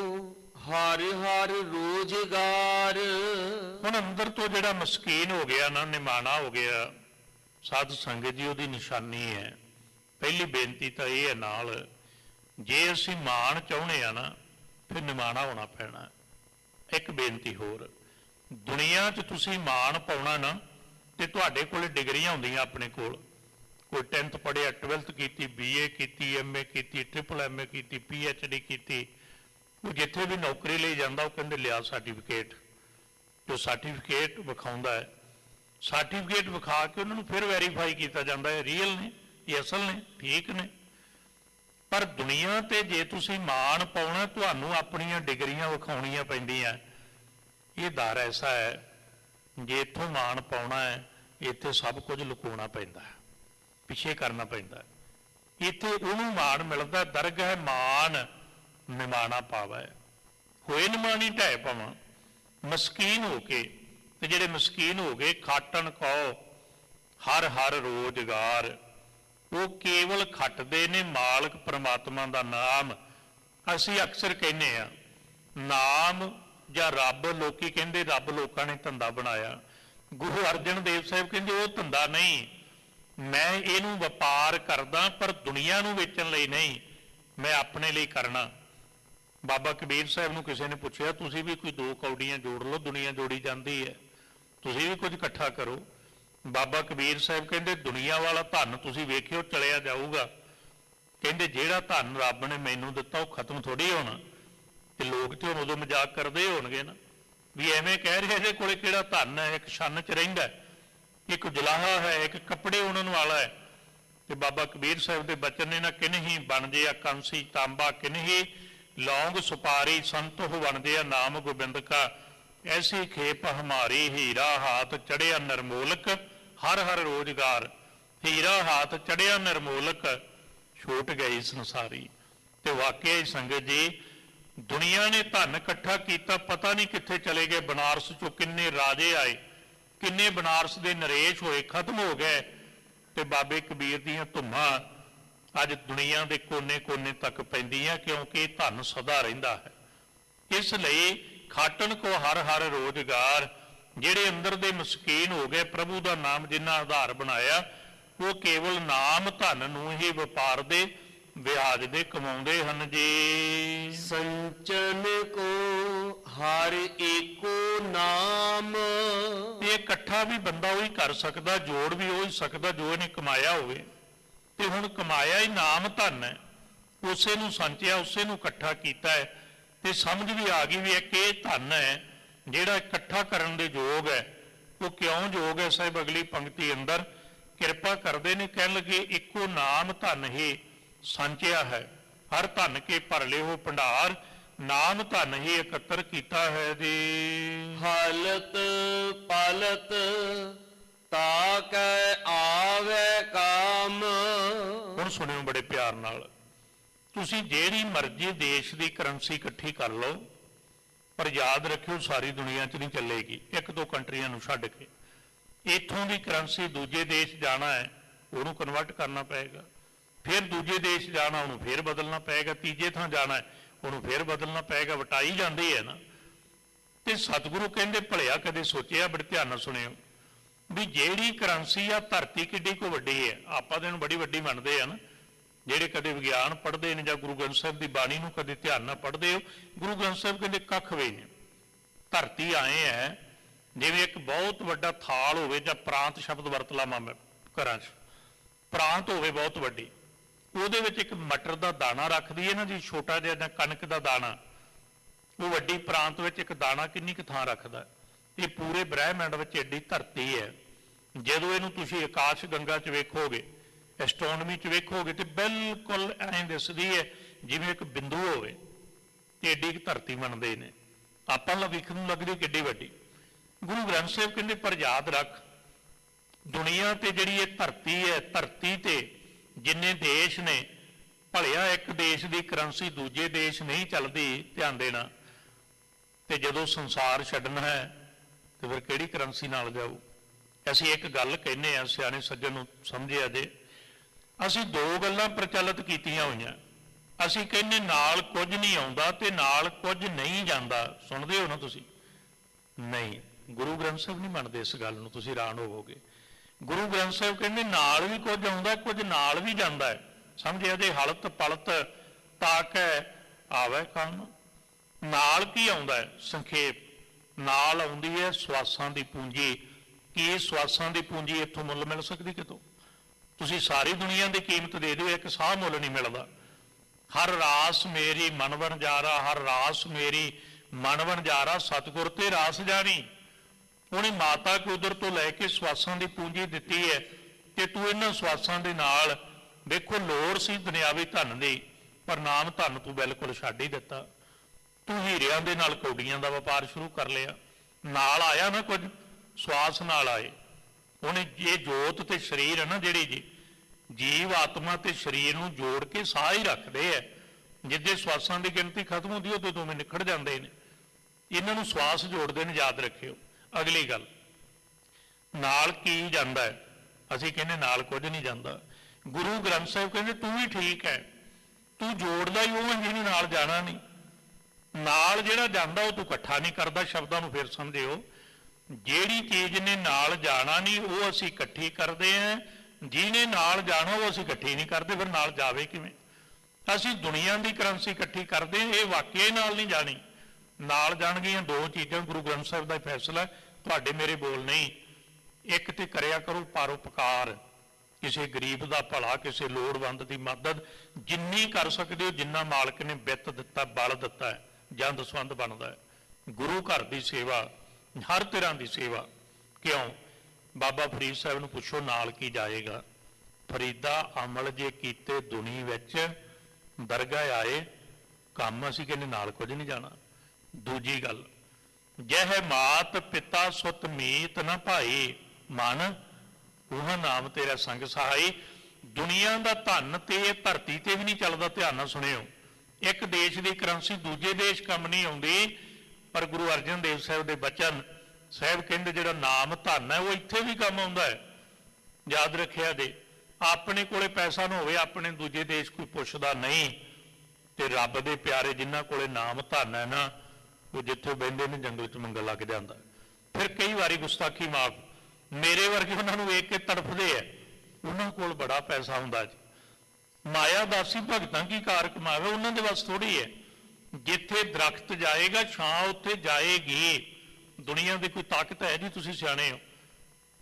ਹਰ ਹਰ ਰੋਜ਼ਗਾਰ। ਹੁਣ ਅੰਦਰ ਤੋਂ ਜਿਹੜਾ ਮਸਕੀਨ ਹੋ ਗਿਆ ਨਾ, ਨਿਮਾਣਾ ਹੋ ਗਿਆ, ਸਾਧ ਸੰਗਤ ਜੀ ਉਹਦੀ ਨਿਸ਼ਾਨੀ ਹੈ। ਪਹਿਲੀ ਬੇਨਤੀ ਤਾਂ ਇਹ ਹੈ ਨਾਲ, ਜੇ ਅਸੀਂ ਮਾਣ ਚਾਹੁੰਦੇ ਆ ਨਾ ਫਿਰ ਨਿਮਾਣਾ ਹੋਣਾ ਪੈਣਾ। ਇੱਕ ਬੇਨਤੀ ਹੋਰ, ਦੁਨੀਆ 'ਚ ਤੁਸੀਂ ਮਾਣ ਪਾਉਣਾ ਨਾ, ਤੇ ਤੁਹਾਡੇ ਕੋਲ ਡਿਗਰੀਆਂ ਹੁੰਦੀਆਂ ਆਪਣੇ ਕੋਲ। ਕੋਈ ਟੈਂਥ ਪੜ੍ਹਿਆ, ਟਵੈਲਥ ਕੀਤੀ, ਬੀ ਏ ਕੀਤੀ, ਐਮ ਏ ਕੀਤੀ, ਟ੍ਰਿਪਲ ਐਮ ਏ ਕੀਤੀ, ਪੀ ਐਚ ਡੀ ਕੀਤੀ। ਉਹ ਜਿੱਥੇ ਵੀ ਨੌਕਰੀ ਲਈ ਜਾਂਦਾ ਉਹ ਕਹਿੰਦੇ ਲਿਆ ਸਰਟੀਫਿਕੇਟ। ਜੋ ਸਰਟੀਫਿਕੇਟ ਵਿਖਾਉਂਦਾ ਹੈ, ਸਰਟੀਫਿਕੇਟ ਵਿਖਾ ਕੇ ਉਹਨਾਂ ਨੂੰ ਫਿਰ ਵੈਰੀਫਾਈ ਕੀਤਾ ਜਾਂਦਾ ਹੈ, ਰੀਅਲ ਨੇ, ਇਹ ਅਸਲ ਨੇ, ਠੀਕ ਨੇ। ਪਰ ਦੁਨੀਆ ਤੇ ਜੇ ਤੁਸੀਂ ਮਾਣ ਪਾਉਣਾ, ਤੁਹਾਨੂੰ ਆਪਣੀਆਂ ਡਿਗਰੀਆਂ ਵਿਖਾਉਣੀਆਂ ਪੈਂਦੀਆਂ। ਇਹ ਦਰ ਐਸਾ ਹੈ, ਜੇ ਇੱਥੋਂ ਮਾਣ ਪਾਉਣਾ ਹੈ, ਇੱਥੇ ਸਭ ਕੁਝ ਲੁਕਾਉਣਾ ਪੈਂਦਾ, ਪਿੱਛੇ ਕਰਨਾ ਪੈਂਦਾ। ਇੱਥੇ ਉਹਨੂੰ ਮਾਣ ਮਿਲਦਾ, ਦਰਗਾਹ ਮਾਣ ਨਿਮਾਣਾ ਪਾਵੇ, ਹੋਏ ਨਿਮਾਣੀ ਢਹਿ ਪਵਾਂ। ਮਸਕੀਨ ਹੋ ਕੇ, ਤੇ ਜਿਹੜੇ ਮਸਕੀਨ ਹੋ ਗਏ, ਖਾਟਣ ਕਹੋ ਹਰ ਹਰ ਰੋਜ਼ਗਾਰ। ਉਹ ਕੇਵਲ ਖੱਟਦੇ ਨੇ ਮਾਲਕ ਪ੍ਰਮਾਤਮਾ ਦਾ ਨਾਮ। ਅਸੀਂ ਅਕਸਰ ਕਹਿੰਦੇ ਆ ਨਾਮ ਜਾਂ ਰੱਬ, ਲੋਕੀ ਕਹਿੰਦੇ ਰੱਬ ਲੋਕਾਂ ਨੇ ਧੰਦਾ ਬਣਾਇਆ। ਗੁਰੂ ਅਰਜਨ ਦੇਵ ਸਾਹਿਬ ਕਹਿੰਦੇ ਉਹ ਧੰਦਾ ਨਹੀਂ, ਮੈਂ ਇਹਨੂੰ ਵਪਾਰ ਕਰਦਾ ਪਰ ਦੁਨੀਆ ਨੂੰ ਵੇਚਣ ਲਈ ਨਹੀਂ, ਮੈਂ ਆਪਣੇ ਲਈ ਕਰਨਾ। ਬਾਬਾ ਕਬੀਰ ਸਾਹਿਬ ਨੂੰ ਕਿਸੇ ਨੇ ਪੁੱਛਿਆ, ਤੁਸੀਂ ਵੀ ਕੋਈ ਦੋ ਕੌਡੀਆਂ ਜੋੜ ਲਓ, ਦੁਨੀਆ ਜੋੜੀ ਜਾਂਦੀ ਹੈ, ਤੁਸੀਂ ਵੀ ਕੁਝ ਇਕੱਠਾ ਕਰੋ। ਬਾਬਾ ਕਬੀਰ ਸਾਹਿਬ ਕਹਿੰਦੇ ਦੁਨੀਆ ਵਾਲਾ ਧਨ ਤੁਸੀਂ ਵੇਖਿਓ ਚਲਿਆ ਜਾਊਗਾ। ਕਹਿੰਦੇ ਜਿਹੜਾ ਧਨ ਰੱਬ ਨੇ ਮੈਨੂੰ ਦਿੱਤਾ ਉਹ ਖਤਮ ਥੋੜ੍ਹੀ ਹੋਣਾ। ਤੇ ਲੋਕ ਤੇ ਉਦੋਂ ਮਜ਼ਾਕ ਕਰਦੇ ਹੋਣਗੇ ਨਾ, ਵੀ ਐਵੇਂ ਕਹਿ ਰਹੇ ਇਹਦੇ ਕੋਲੇ ਕਿਹੜਾ ਧਨ ਹੈ, ਇੱਕ ਛੰਨ 'ਚ ਰਹਿੰਦਾ, ਇੱਕ ਜਲਾਹਾ ਹੈ, ਇੱਕ ਕੱਪੜੇ ਉਹਨਾਂ ਨੂੰ ਵਾਲਾ ਹੈ। ਤੇ ਬਾਬਾ ਕਬੀਰ ਸਾਹਿਬ ਦੇ ਬਚਨ ਨੇ ਨਾ, ਕਿਨਹੀ ਬਣਦੇ ਆ ਕੰਸੀ ਤਾਂਬਾ, ਕਿਨਹੀ ਲੌਂਗ ਸੁਪਾਰੀ, ਸੰਤ ਹੋ ਬਣਦੇ ਆ ਨਾਮ ਗੋਬਿੰਦ ਕਾ, ਐਸੀ ਖੇਪ ਹਮਾਰੀ ਹੀਰਾ ਹਾਥ ਚੜਿਆ ਨਿਰਮੋਲਕ, ਹਰ ਹਰ ਰੋਜ਼ਗਾਰ। ਹੀਰਾ ਹਾਥ ਚੜਿਆ ਨਿਰਮੋਲਕ, ਛੂਟ ਗਈ ਸੰਸਾਰੀ। ਤੇ ਵਾਕਿਆ ਹੀ ਸੰਗਤ ਜੀ, ਦੁਨੀਆ ਨੇ ਧਨ ਇਕੱਠਾ ਕੀਤਾ, ਪਤਾ ਨਹੀਂ ਕਿੱਥੇ ਚਲੇ ਗਏ। ਬਨਾਰਸ ਚੋਂ ਕਿੰਨੇ ਰਾਜੇ ਆਏ, ਕਿੰਨੇ ਬਨਾਰਸ ਦੇ ਨਰੇਸ਼ ਹੋਏ, ਖਤਮ ਹੋ ਗਏ। ਤੇ ਬਾਬੇ ਕਬੀਰ ਦੀਆਂ ਧੁੰਮਾਂ ਅੱਜ ਦੁਨੀਆ ਦੇ ਕੋਨੇ ਕੋਨੇ ਤੱਕ ਪੈਂਦੀਆਂ, ਕਿਉਂਕਿ ਧਨ ਸਦਾ ਰਹਿੰਦਾ ਹੈ। ਇਸ ਲਈ ਖਾਟਣ ਕੋ ਹਰ ਹਰ ਰੋਜ਼ਗਾਰ। ਜਿਹੜੇ ਅੰਦਰ ਦੇ ਮਸਕੀਨ ਹੋ ਗਏ, ਪ੍ਰਭੂ ਦਾ ਨਾਮ ਜਿਨ੍ਹਾਂ ਆਧਾਰ ਬਣਾਇਆ, ਉਹ ਕੇਵਲ ਨਾਮ ਧਨ ਨੂੰ ਹੀ ਵਪਾਰ ਦੇ ਵਿਆਜ ਦੇ ਕਮਾਉਂਦੇ ਹਨ ਜੀ। ਸੰਚਨ ਕੋ ਹਰ ਏਕੋ ਨਾਮ, ਇਕੱਠਾ ਵੀ ਬੰਦਾ ਉਹੀ ਕਰ ਸਕਦਾ, ਜੋੜ ਵੀ ਉਹੀ ਸਕਦਾ ਜੋ ਇਹਨੇ ਕਮਾਇਆ ਹੋਵੇ। ਤੇ ਹੁਣ ਕਮਾਇਆ ਹੀ ਨਾਮ ਧਨ ਹੈ, ਉਸੇ ਨੂੰ ਸੰਚਿਆ, ਉਸੇ ਨੂੰ ਇਕੱਠਾ ਕੀਤਾ ਹੈ। ਤੇ ਸਮਝ ਵੀ ਆ ਗਈ ਵੀ ਇੱਕ ਇਹ ਧਨ ਹੈ ਜਿਹੜਾ ਇਕੱਠਾ ਕਰਨ ਦੇ ਯੋਗ ਹੈ। ਉਹ ਕਿਉਂ ਯੋਗ ਹੈ? ਸਾਹਿਬ ਅਗਲੀ ਪੰਕਤੀ ਅੰਦਰ ਕਿਰਪਾ ਕਰਦੇ ਨੇ, ਕਹਿਣ ਲੱਗੇ ਇੱਕੋ ਨਾਮ ਧਨ ਹੀ ਸੰਚਿਆ ਹੈ, ਹਰ ਧਨ ਕੇ ਭਰ ਲਿਓ ਭੰਡਾਰ, ਨਾਮ ਧਨ ਹੀ ਇਕੱਤਰ ਕੀਤਾ ਹੈ ਜੀ। ਹਾਲਤ ਪਾਲਤ ਤਾ ਕੈ ਆਵੇ ਕਾਮ। ਹੁਣ ਸੁਣਿਓ ਬੜੇ ਪਿਆਰ ਨਾਲ, ਤੁਸੀਂ ਜਿਹੜੀ ਮਰਜ਼ੀ ਦੇਸ਼ ਦੀ ਕਰੰਸੀ ਇਕੱਠੀ ਕਰ ਲਓ, ਪਰ ਯਾਦ ਰੱਖਿਓ ਸਾਰੀ ਦੁਨੀਆ 'ਚ ਨਹੀਂ ਚੱਲੇਗੀ, ਇੱਕ ਦੋ ਕੰਟਰੀਆਂ ਨੂੰ ਛੱਡ ਕੇ। ਇੱਥੋਂ ਦੀ ਕਰੰਸੀ ਦੂਜੇ ਦੇਸ਼ ਜਾਣਾ ਹੈ, ਉਹਨੂੰ ਕਨਵਰਟ ਕਰਨਾ ਪਏਗਾ, ਫਿਰ ਦੂਜੇ ਦੇਸ਼ ਜਾਣਾ ਉਹਨੂੰ ਫਿਰ ਬਦਲਣਾ ਪਏਗਾ, ਤੀਜੇ ਥਾਂ ਜਾਣਾ ਹੈ ਉਹਨੂੰ ਫਿਰ ਬਦਲਣਾ ਪਏਗਾ, ਵਟਾਈ ਜਾਂਦੀ ਹੈ ਨਾ। ਤੇ ਸਤਿਗੁਰੂ ਕਹਿੰਦੇ ਭਲਿਆ ਕਦੇ ਸੋਚਿਆ? ਬੜੇ ਧਿਆਨ ਨਾਲ ਸੁਣਿਓ ਵੀ ਜਿਹੜੀ ਕਰੰਸੀ ਆ, ਧਰਤੀ ਕਿੱਡੀ ਕੋ ਵੱਡੀ ਹੈ, ਆਪਾਂ ਤਾਂ ਇਹਨੂੰ ਬੜੀ ਵੱਡੀ ਮੰਨਦੇ ਆ ਨਾ। ਜਿਹੜੇ ਕਦੇ ਵਿਗਿਆਨ ਪੜ੍ਹਦੇ ਨੇ ਜਾਂ ਗੁਰੂ ਗ੍ਰੰਥ ਸਾਹਿਬ ਦੀ ਬਾਣੀ ਨੂੰ ਕਦੇ ਧਿਆਨ ਨਾਲ ਪੜ੍ਹਦੇ ਹੋ, ਗੁਰੂ ਗ੍ਰੰਥ ਸਾਹਿਬ ਕਹਿੰਦੇ ਕੱਖ ਵੀ ਨਹੀਂ। ਧਰਤੀ ਆਏ ਹੈ ਜਿਵੇਂ ਇੱਕ ਬਹੁਤ ਵੱਡਾ ਥਾਲ ਹੋਵੇ, ਜਾਂ ਪ੍ਰਾਂਤ ਸ਼ਬਦ ਵਰਤ ਲਾਵਾਂ ਮੈਂ ਘਰਾਂ 'ਚ, ਪ੍ਰਾਂਤ ਹੋਵੇ ਬਹੁਤ ਵੱਡੀ, ਉਹਦੇ ਵਿੱਚ ਇੱਕ ਮਟਰ ਦਾ ਦਾਣਾ ਰੱਖਦੀ ਹੈ ਨਾ ਜੀ, ਛੋਟਾ ਜਿਹਾ, ਜਾਂ ਕਣਕ ਦਾ ਦਾਣਾ, ਉਹ ਵੱਡੀ ਪ੍ਰਾਂਤ ਵਿੱਚ ਇੱਕ ਦਾਣਾ ਕਿੰਨੀ ਕੁ ਥਾਂ ਰੱਖਦਾ। ਇਹ ਪੂਰੇ ਬ੍ਰਹਿਮੰਡ ਵਿੱਚ ਐਡੀ ਧਰਤੀ ਹੈ। ਜਦੋਂ ਇਹਨੂੰ ਤੁਸੀਂ ਆਕਾਸ਼ ਗੰਗਾ 'ਚ ਵੇਖੋਗੇ, ਐਸਟ੍ਰੋਨਮੀ 'ਚ ਵੇਖੋਗੇ, ਤੇ ਬਿਲਕੁਲ ਐਂ ਦਿਸਦੀ ਹੈ ਜਿਵੇਂ ਇੱਕ ਬਿੰਦੂ ਹੋਵੇ, ਤੇ ਐਡੀ ਕੁ ਧਰਤੀ ਮੰਨਦੇ ਨੇ। ਆਪਾਂ ਨੂੰ ਵੇਖਣ ਨੂੰ ਲੱਗਦੀ ਕਿੱਡੀ ਵੱਡੀ। ਗੁਰੂ ਗ੍ਰੰਥ ਸਾਹਿਬ ਕਹਿੰਦੇ ਪਰ ਯਾਦ ਰੱਖ, ਦੁਨੀਆ ਤੇ ਜਿਹੜੀ ਇਹ ਧਰਤੀ ਹੈ, ਧਰਤੀ ਤੇ ਜਿੰਨੇ ਦੇਸ਼ ਨੇ, ਭਲਿਆ ਇੱਕ ਦੇਸ਼ ਦੀ ਕਰੰਸੀ ਦੂਜੇ ਦੇਸ਼ ਨਹੀਂ ਚੱਲਦੀ, ਧਿਆਨ ਦੇਣਾ। ਤੇ ਜਦੋਂ ਸੰਸਾਰ ਛੱਡਣਾ ਹੈ ਤੇ ਫਿਰ ਕਿਹੜੀ ਕਰੰਸੀ ਨਾਲ ਜਾਊ? ਅਸੀਂ ਇੱਕ ਗੱਲ ਕਹਿੰਦੇ ਹਾਂ, ਸਿਆਣੇ ਸੱਜਣ ਨੂੰ ਸਮਝਿਆ ਜੇ, ਅਸੀਂ ਦੋ ਗੱਲਾਂ ਪ੍ਰਚਲਿਤ ਕੀਤੀਆਂ ਹੋਈਆਂ। ਅਸੀਂ ਕਹਿੰਦੇ ਨਾਲ ਕੁਝ ਨਹੀਂ ਆਉਂਦਾ ਤੇ ਨਾਲ ਕੁਝ ਨਹੀਂ ਜਾਂਦਾ। ਸੁਣਦੇ ਹੋ ਨਾ ਤੁਸੀਂ? ਨਹੀਂ, ਗੁਰੂ ਗ੍ਰੰਥ ਸਾਹਿਬ ਨਹੀਂ ਮੰਨਦੇ ਇਸ ਗੱਲ ਨੂੰ, ਤੁਸੀਂ ਹੈਰਾਨ ਹੋਵੋਗੇ। ਗੁਰੂ ਗ੍ਰੰਥ ਸਾਹਿਬ ਕਹਿੰਦੇ ਨਾਲ ਵੀ ਕੁਝ ਆਉਂਦਾ, ਕੁਝ ਨਾਲ ਵੀ ਜਾਂਦਾ ਹੈ। ਸਮਝਿਆ ਜੇ? ਹਲਤ ਪਲਤ ਤਾਕੈ ਆਵੇ ਕੰਮ। ਨਾਲ ਕੀ ਆਉਂਦਾ ਹੈ? ਸੰਖੇਪ ਨਾਲ ਆਉਂਦੀ ਹੈ ਸਵਾਸਾਂ ਦੀ ਪੂੰਜੀ। ਕੀ ਸਵਾਸਾਂ ਦੀ ਪੂੰਜੀ ਇੱਥੋਂ ਮੁੱਲ ਮਿਲ ਸਕਦੀ ਕਿਤੋਂ? ਤੁਸੀਂ ਸਾਰੀ ਦੁਨੀਆ ਦੀ ਕੀਮਤ ਦੇ ਦਿਓ, ਇੱਕ ਸਾਹ ਮੁੱਲ ਨਹੀਂ ਮਿਲਦਾ। ਹਰ ਰਾਸ ਮੇਰੀ ਮਨ ਵਣਜਾਰਾ, ਹਰ ਰਾਸ ਮੇਰੀ ਮਨ ਵਣਜਾਰਾ, ਸਤਿਗੁਰ ਤੇ ਰਾਸ ਜਾਣੀ। ਉਹਨੇ ਮਾਤਾ ਕੁਦਰ ਤੋਂ ਲੈ ਕੇ ਸਵਾਸਾਂ ਦੀ ਪੂੰਜੀ ਦਿੱਤੀ ਹੈ, ਕਿ ਤੂੰ ਇਹਨਾਂ ਸਵਾਸਾਂ ਦੇ ਨਾਲ, ਵੇਖੋ ਲੋੜ ਸੀ ਦੁਨਿਆਵੀ ਧਨ ਦੀ, ਪਰ ਨਾਮ ਧਨ ਤੂੰ ਬਿਲਕੁਲ ਛੱਡ ਹੀ ਦਿੱਤਾ। ਤੂੰ ਹੀਰਿਆਂ ਦੇ ਨਾਲ ਕੌਡੀਆਂ ਦਾ ਵਪਾਰ ਸ਼ੁਰੂ ਕਰ ਲਿਆ। ਨਾਲ ਆਇਆ ਨਾ ਕੁਝ, ਸਵਾਸ ਨਾਲ ਆਏ। ਉਹਨੇ ਇਹ ਜੋਤ ਤੇ ਸਰੀਰ ਹੈ ਨਾ, ਜਿਹੜੀ ਜੀ ਜੀਵ ਆਤਮਾ ਤੇ ਸਰੀਰ ਨੂੰ ਜੋੜ ਕੇ ਸਾਹ ਹੀ ਰੱਖਦੇ ਹੈ। ਜਿੱਦੇ ਸਵਾਸਾਂ ਦੀ ਗਿਣਤੀ ਖਤਮ ਹੁੰਦੀ, ਉਦੋਂ ਦੋਵੇਂ ਨਿਖੜ ਜਾਂਦੇ ਨੇ। ਇਹਨਾਂ ਨੂੰ ਸਵਾਸ ਜੋੜਦੇ ਨੇ, ਯਾਦ ਰੱਖਿਓ। ਅਗਲੀ ਗੱਲ, ਨਾਲ ਕੀ ਜਾਂਦਾ ਹੈ? ਅਸੀਂ ਕਹਿੰਦੇ ਨਾਲ ਕੁਝ ਨਹੀਂ ਜਾਂਦਾ। ਗੁਰੂ ਗ੍ਰੰਥ ਸਾਹਿਬ ਕਹਿੰਦੇ ਤੂੰ ਵੀ ਠੀਕ ਹੈ, ਤੂੰ ਜੋੜਦਾ ਹੀ ਉਹ ਹੈ ਜਿਹਨੇ ਨਾਲ ਜਾਣਾ ਨਹੀਂ। ਨਾਲ ਜਿਹੜਾ ਜਾਂਦਾ ਉਹ ਤੂੰ ਇਕੱਠਾ ਨਹੀਂ ਕਰਦਾ। ਸ਼ਬਦਾਂ ਨੂੰ ਫਿਰ ਸਮਝਿਓ, ਜਿਹੜੀ ਚੀਜ਼ ਨੇ ਨਾਲ ਜਾਣਾ ਨਹੀਂ ਉਹ ਅਸੀਂ ਇਕੱਠੀ ਕਰਦੇ ਹਾਂ, ਜਿਹਨੇ ਨਾਲ ਜਾਣਾ ਉਹ ਅਸੀਂ ਇਕੱਠੀ ਨਹੀਂ ਕਰਦੇ। ਫਿਰ ਨਾਲ ਜਾਵੇ ਕਿਵੇਂ? ਅਸੀਂ ਦੁਨੀਆ ਦੀ ਕਰੰਸੀ ਇਕੱਠੀ ਕਰਦੇ ਹਾਂ, ਇਹ ਵਾਕਿਆ ਹੀ ਨਾਲ ਨਹੀਂ ਜਾਣੀ। ਨਾਲ ਜਾਣਗੀਆਂ ਦੋ ਚੀਜ਼ਾਂ, ਗੁਰੂ ਗ੍ਰੰਥ ਸਾਹਿਬ ਦਾ ਫੈਸਲਾ, ਤੁਹਾਡੇ ਮੇਰੇ ਬੋਲ ਨਹੀਂ। ਇੱਕ ਤੇ ਕਰਿਆ ਕਰੋ ਪਰਉਪਕਾਰ, ਕਿਸੇ ਗਰੀਬ ਦਾ ਭਲਾ, ਕਿਸੇ ਲੋੜਵੰਦ ਦੀ ਮਦਦ, ਜਿੰਨੀ ਕਰ ਸਕਦੇ ਹੋ, ਜਿੰਨਾ ਮਾਲਕ ਨੇ ਵਿੱਤ ਦਿੱਤਾ, ਬਲ ਦਿੱਤਾ ਹੈ, ਜਾਂ ਦਸਵੰਧ ਬਣਦਾ ਹੈ। ਗੁਰੂ ਘਰ ਦੀ ਸੇਵਾ, ਹਰ ਤਰ੍ਹਾਂ ਦੀ ਸੇਵਾ। ਕਿਉਂ? ਬਾਬਾ ਫਰੀਦ ਸਾਹਿਬ ਨੂੰ ਪੁੱਛੋ ਨਾਲ ਕੀ ਜਾਏਗਾ? ਫਰੀਦਾ ਅਮਲ ਜੇ ਕੀਤੇ ਦੁਨੀ ਵਿੱਚ, ਦਰਗਾਹ ਆਏ ਕੰਮ। ਅਸੀਂ ਕਹਿੰਦੇ ਨਾਲ ਕੁਝ ਨਹੀਂ ਜਾਣਾ। ਦੂਜੀ ਗੱਲ, ਜਹ ਮਾਤ ਪਿਤਾ ਸੁਤ ਮੀਤ ਨਾ ਭਾਈ, ਮਨ ਉਹ ਨਾਮ ਤੇਰਾ ਸੰਗ ਸਹਾਈ। ਦੁਨੀਆ ਦਾ ਧਨ ਤੇ ਇਹ ਧਰਤੀ ਤੇ ਵੀ ਨਹੀਂ ਚੱਲਦਾ। ਧਿਆਨ ਨਾਲ ਸੁਣਿਓ, ਇੱਕ ਦੇਸ਼ ਦੀ ਕਰੰਸੀ ਦੂਜੇ ਦੇਸ਼ ਕੰਮ ਨਹੀਂ ਆਉਂਦੀ, ਪਰ ਗੁਰੂ ਅਰਜਨ ਦੇਵ ਸਾਹਿਬ ਦੇ ਬਚਨ ਸਾਹਿਬ ਕਹਿੰਦੇ ਜਿਹੜਾ ਨਾਮ ਧਨ ਹੈ ਉਹ ਇੱਥੇ ਵੀ ਕੰਮ ਆਉਂਦਾ ਹੈ। ਯਾਦ ਰੱਖਿਆ ਜੇ, ਆਪਣੇ ਕੋਲੇ ਪੈਸਾ ਨਾ ਹੋਵੇ, ਆਪਣੇ ਦੂਜੇ ਦੇਸ਼ ਕੋਈ ਪੁੱਛਦਾ ਨਹੀਂ, ਤੇ ਰੱਬ ਦੇ ਪਿਆਰੇ ਜਿਨ੍ਹਾਂ ਕੋਲੇ ਨਾਮ ਧਨ ਹੈ ਨਾ, ਉਹ ਜਿੱਥੇ ਬਹਿੰਦੇ ਨੇ ਜੰਗਲ 'ਚ ਮੰਗਲ ਲੱਗ ਜਾਂਦਾ। ਫਿਰ ਕਈ ਵਾਰੀ ਗੁਸਤਾਖੀ ਮਾਫ, ਮੇਰੇ ਵਰਗੇ ਉਹਨਾਂ ਨੂੰ ਵੇਖ ਕੇ ਤੜਫਦੇ ਆ, ਉਹਨਾਂ ਕੋਲ ਬੜਾ ਪੈਸਾ ਹੁੰਦਾ ਜੀ। ਮਾਇਆ ਦਾਸੀ ਭਗਤਾਂ ਕੀ ਕਾਰ ਕਮਾਵੇ, ਉਹਨਾਂ ਦੇ ਬਸ ਥੋੜੀ ਹੈ। ਜਿੱਥੇ ਦਰਖਤ ਜਾਏਗਾ ਛਾਂ ਉੱਥੇ ਜਾਏਗੀ। ਦੁਨੀਆ ਦੀ ਕੋਈ ਤਾਕਤ ਹੈ ਜੀ? ਤੁਸੀਂ ਸਿਆਣੇ ਹੋ।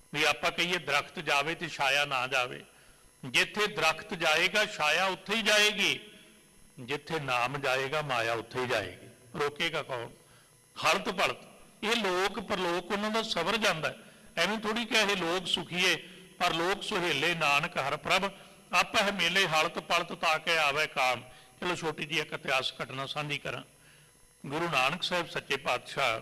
ਵੀ ਆਪਾਂ ਕਹੀਏ ਦਰਖਤ ਜਾਵੇ ਤੇ ਛਾਇਆ ਨਾ ਜਾਵੇ। ਜਿੱਥੇ ਦਰਖਤ ਜਾਏਗਾ ਛਾਇਆ ਉੱਥੇ ਹੀ ਜਾਏਗੀ, ਜਿੱਥੇ ਨਾਮ ਜਾਏਗਾ ਮਾਇਆ ਉੱਥੇ ਹੀ ਜਾਏਗੀ। ਰੋਕੇਗਾ ਕੌਣ? ਹਲਤ ਪਲਤ ਇਹ ਲੋਕ ਪਰਲੋਕ ਉਹਨਾਂ ਦਾ ਸਬਰ ਜਾਂਦਾ। ਐਵੇਂ ਥੋੜੀ ਕਿ ਇਹ ਲੋਕ ਸੁਖੀਏ ਪਰ ਲੋਕ ਸੁਹੇਲੇ ਨਾਨਕ ਹਰ ਪ੍ਰਭ ਆਪਾ ਹੈ ਮੇਲੇ ਹਲਤ ਪਲਤ ਤਾਂ ਕੇ ਆਵੇ ਕਾਮ। ਚਲੋ ਛੋਟੀ ਜਿਹੀ ਇੱਕ ਇਤਿਹਾਸ ਘਟਨਾ ਸਾਂਝੀ ਕਰਾਂ। ਗੁਰੂ ਨਾਨਕ ਸਾਹਿਬ ਸੱਚੇ ਪਾਤਸ਼ਾਹ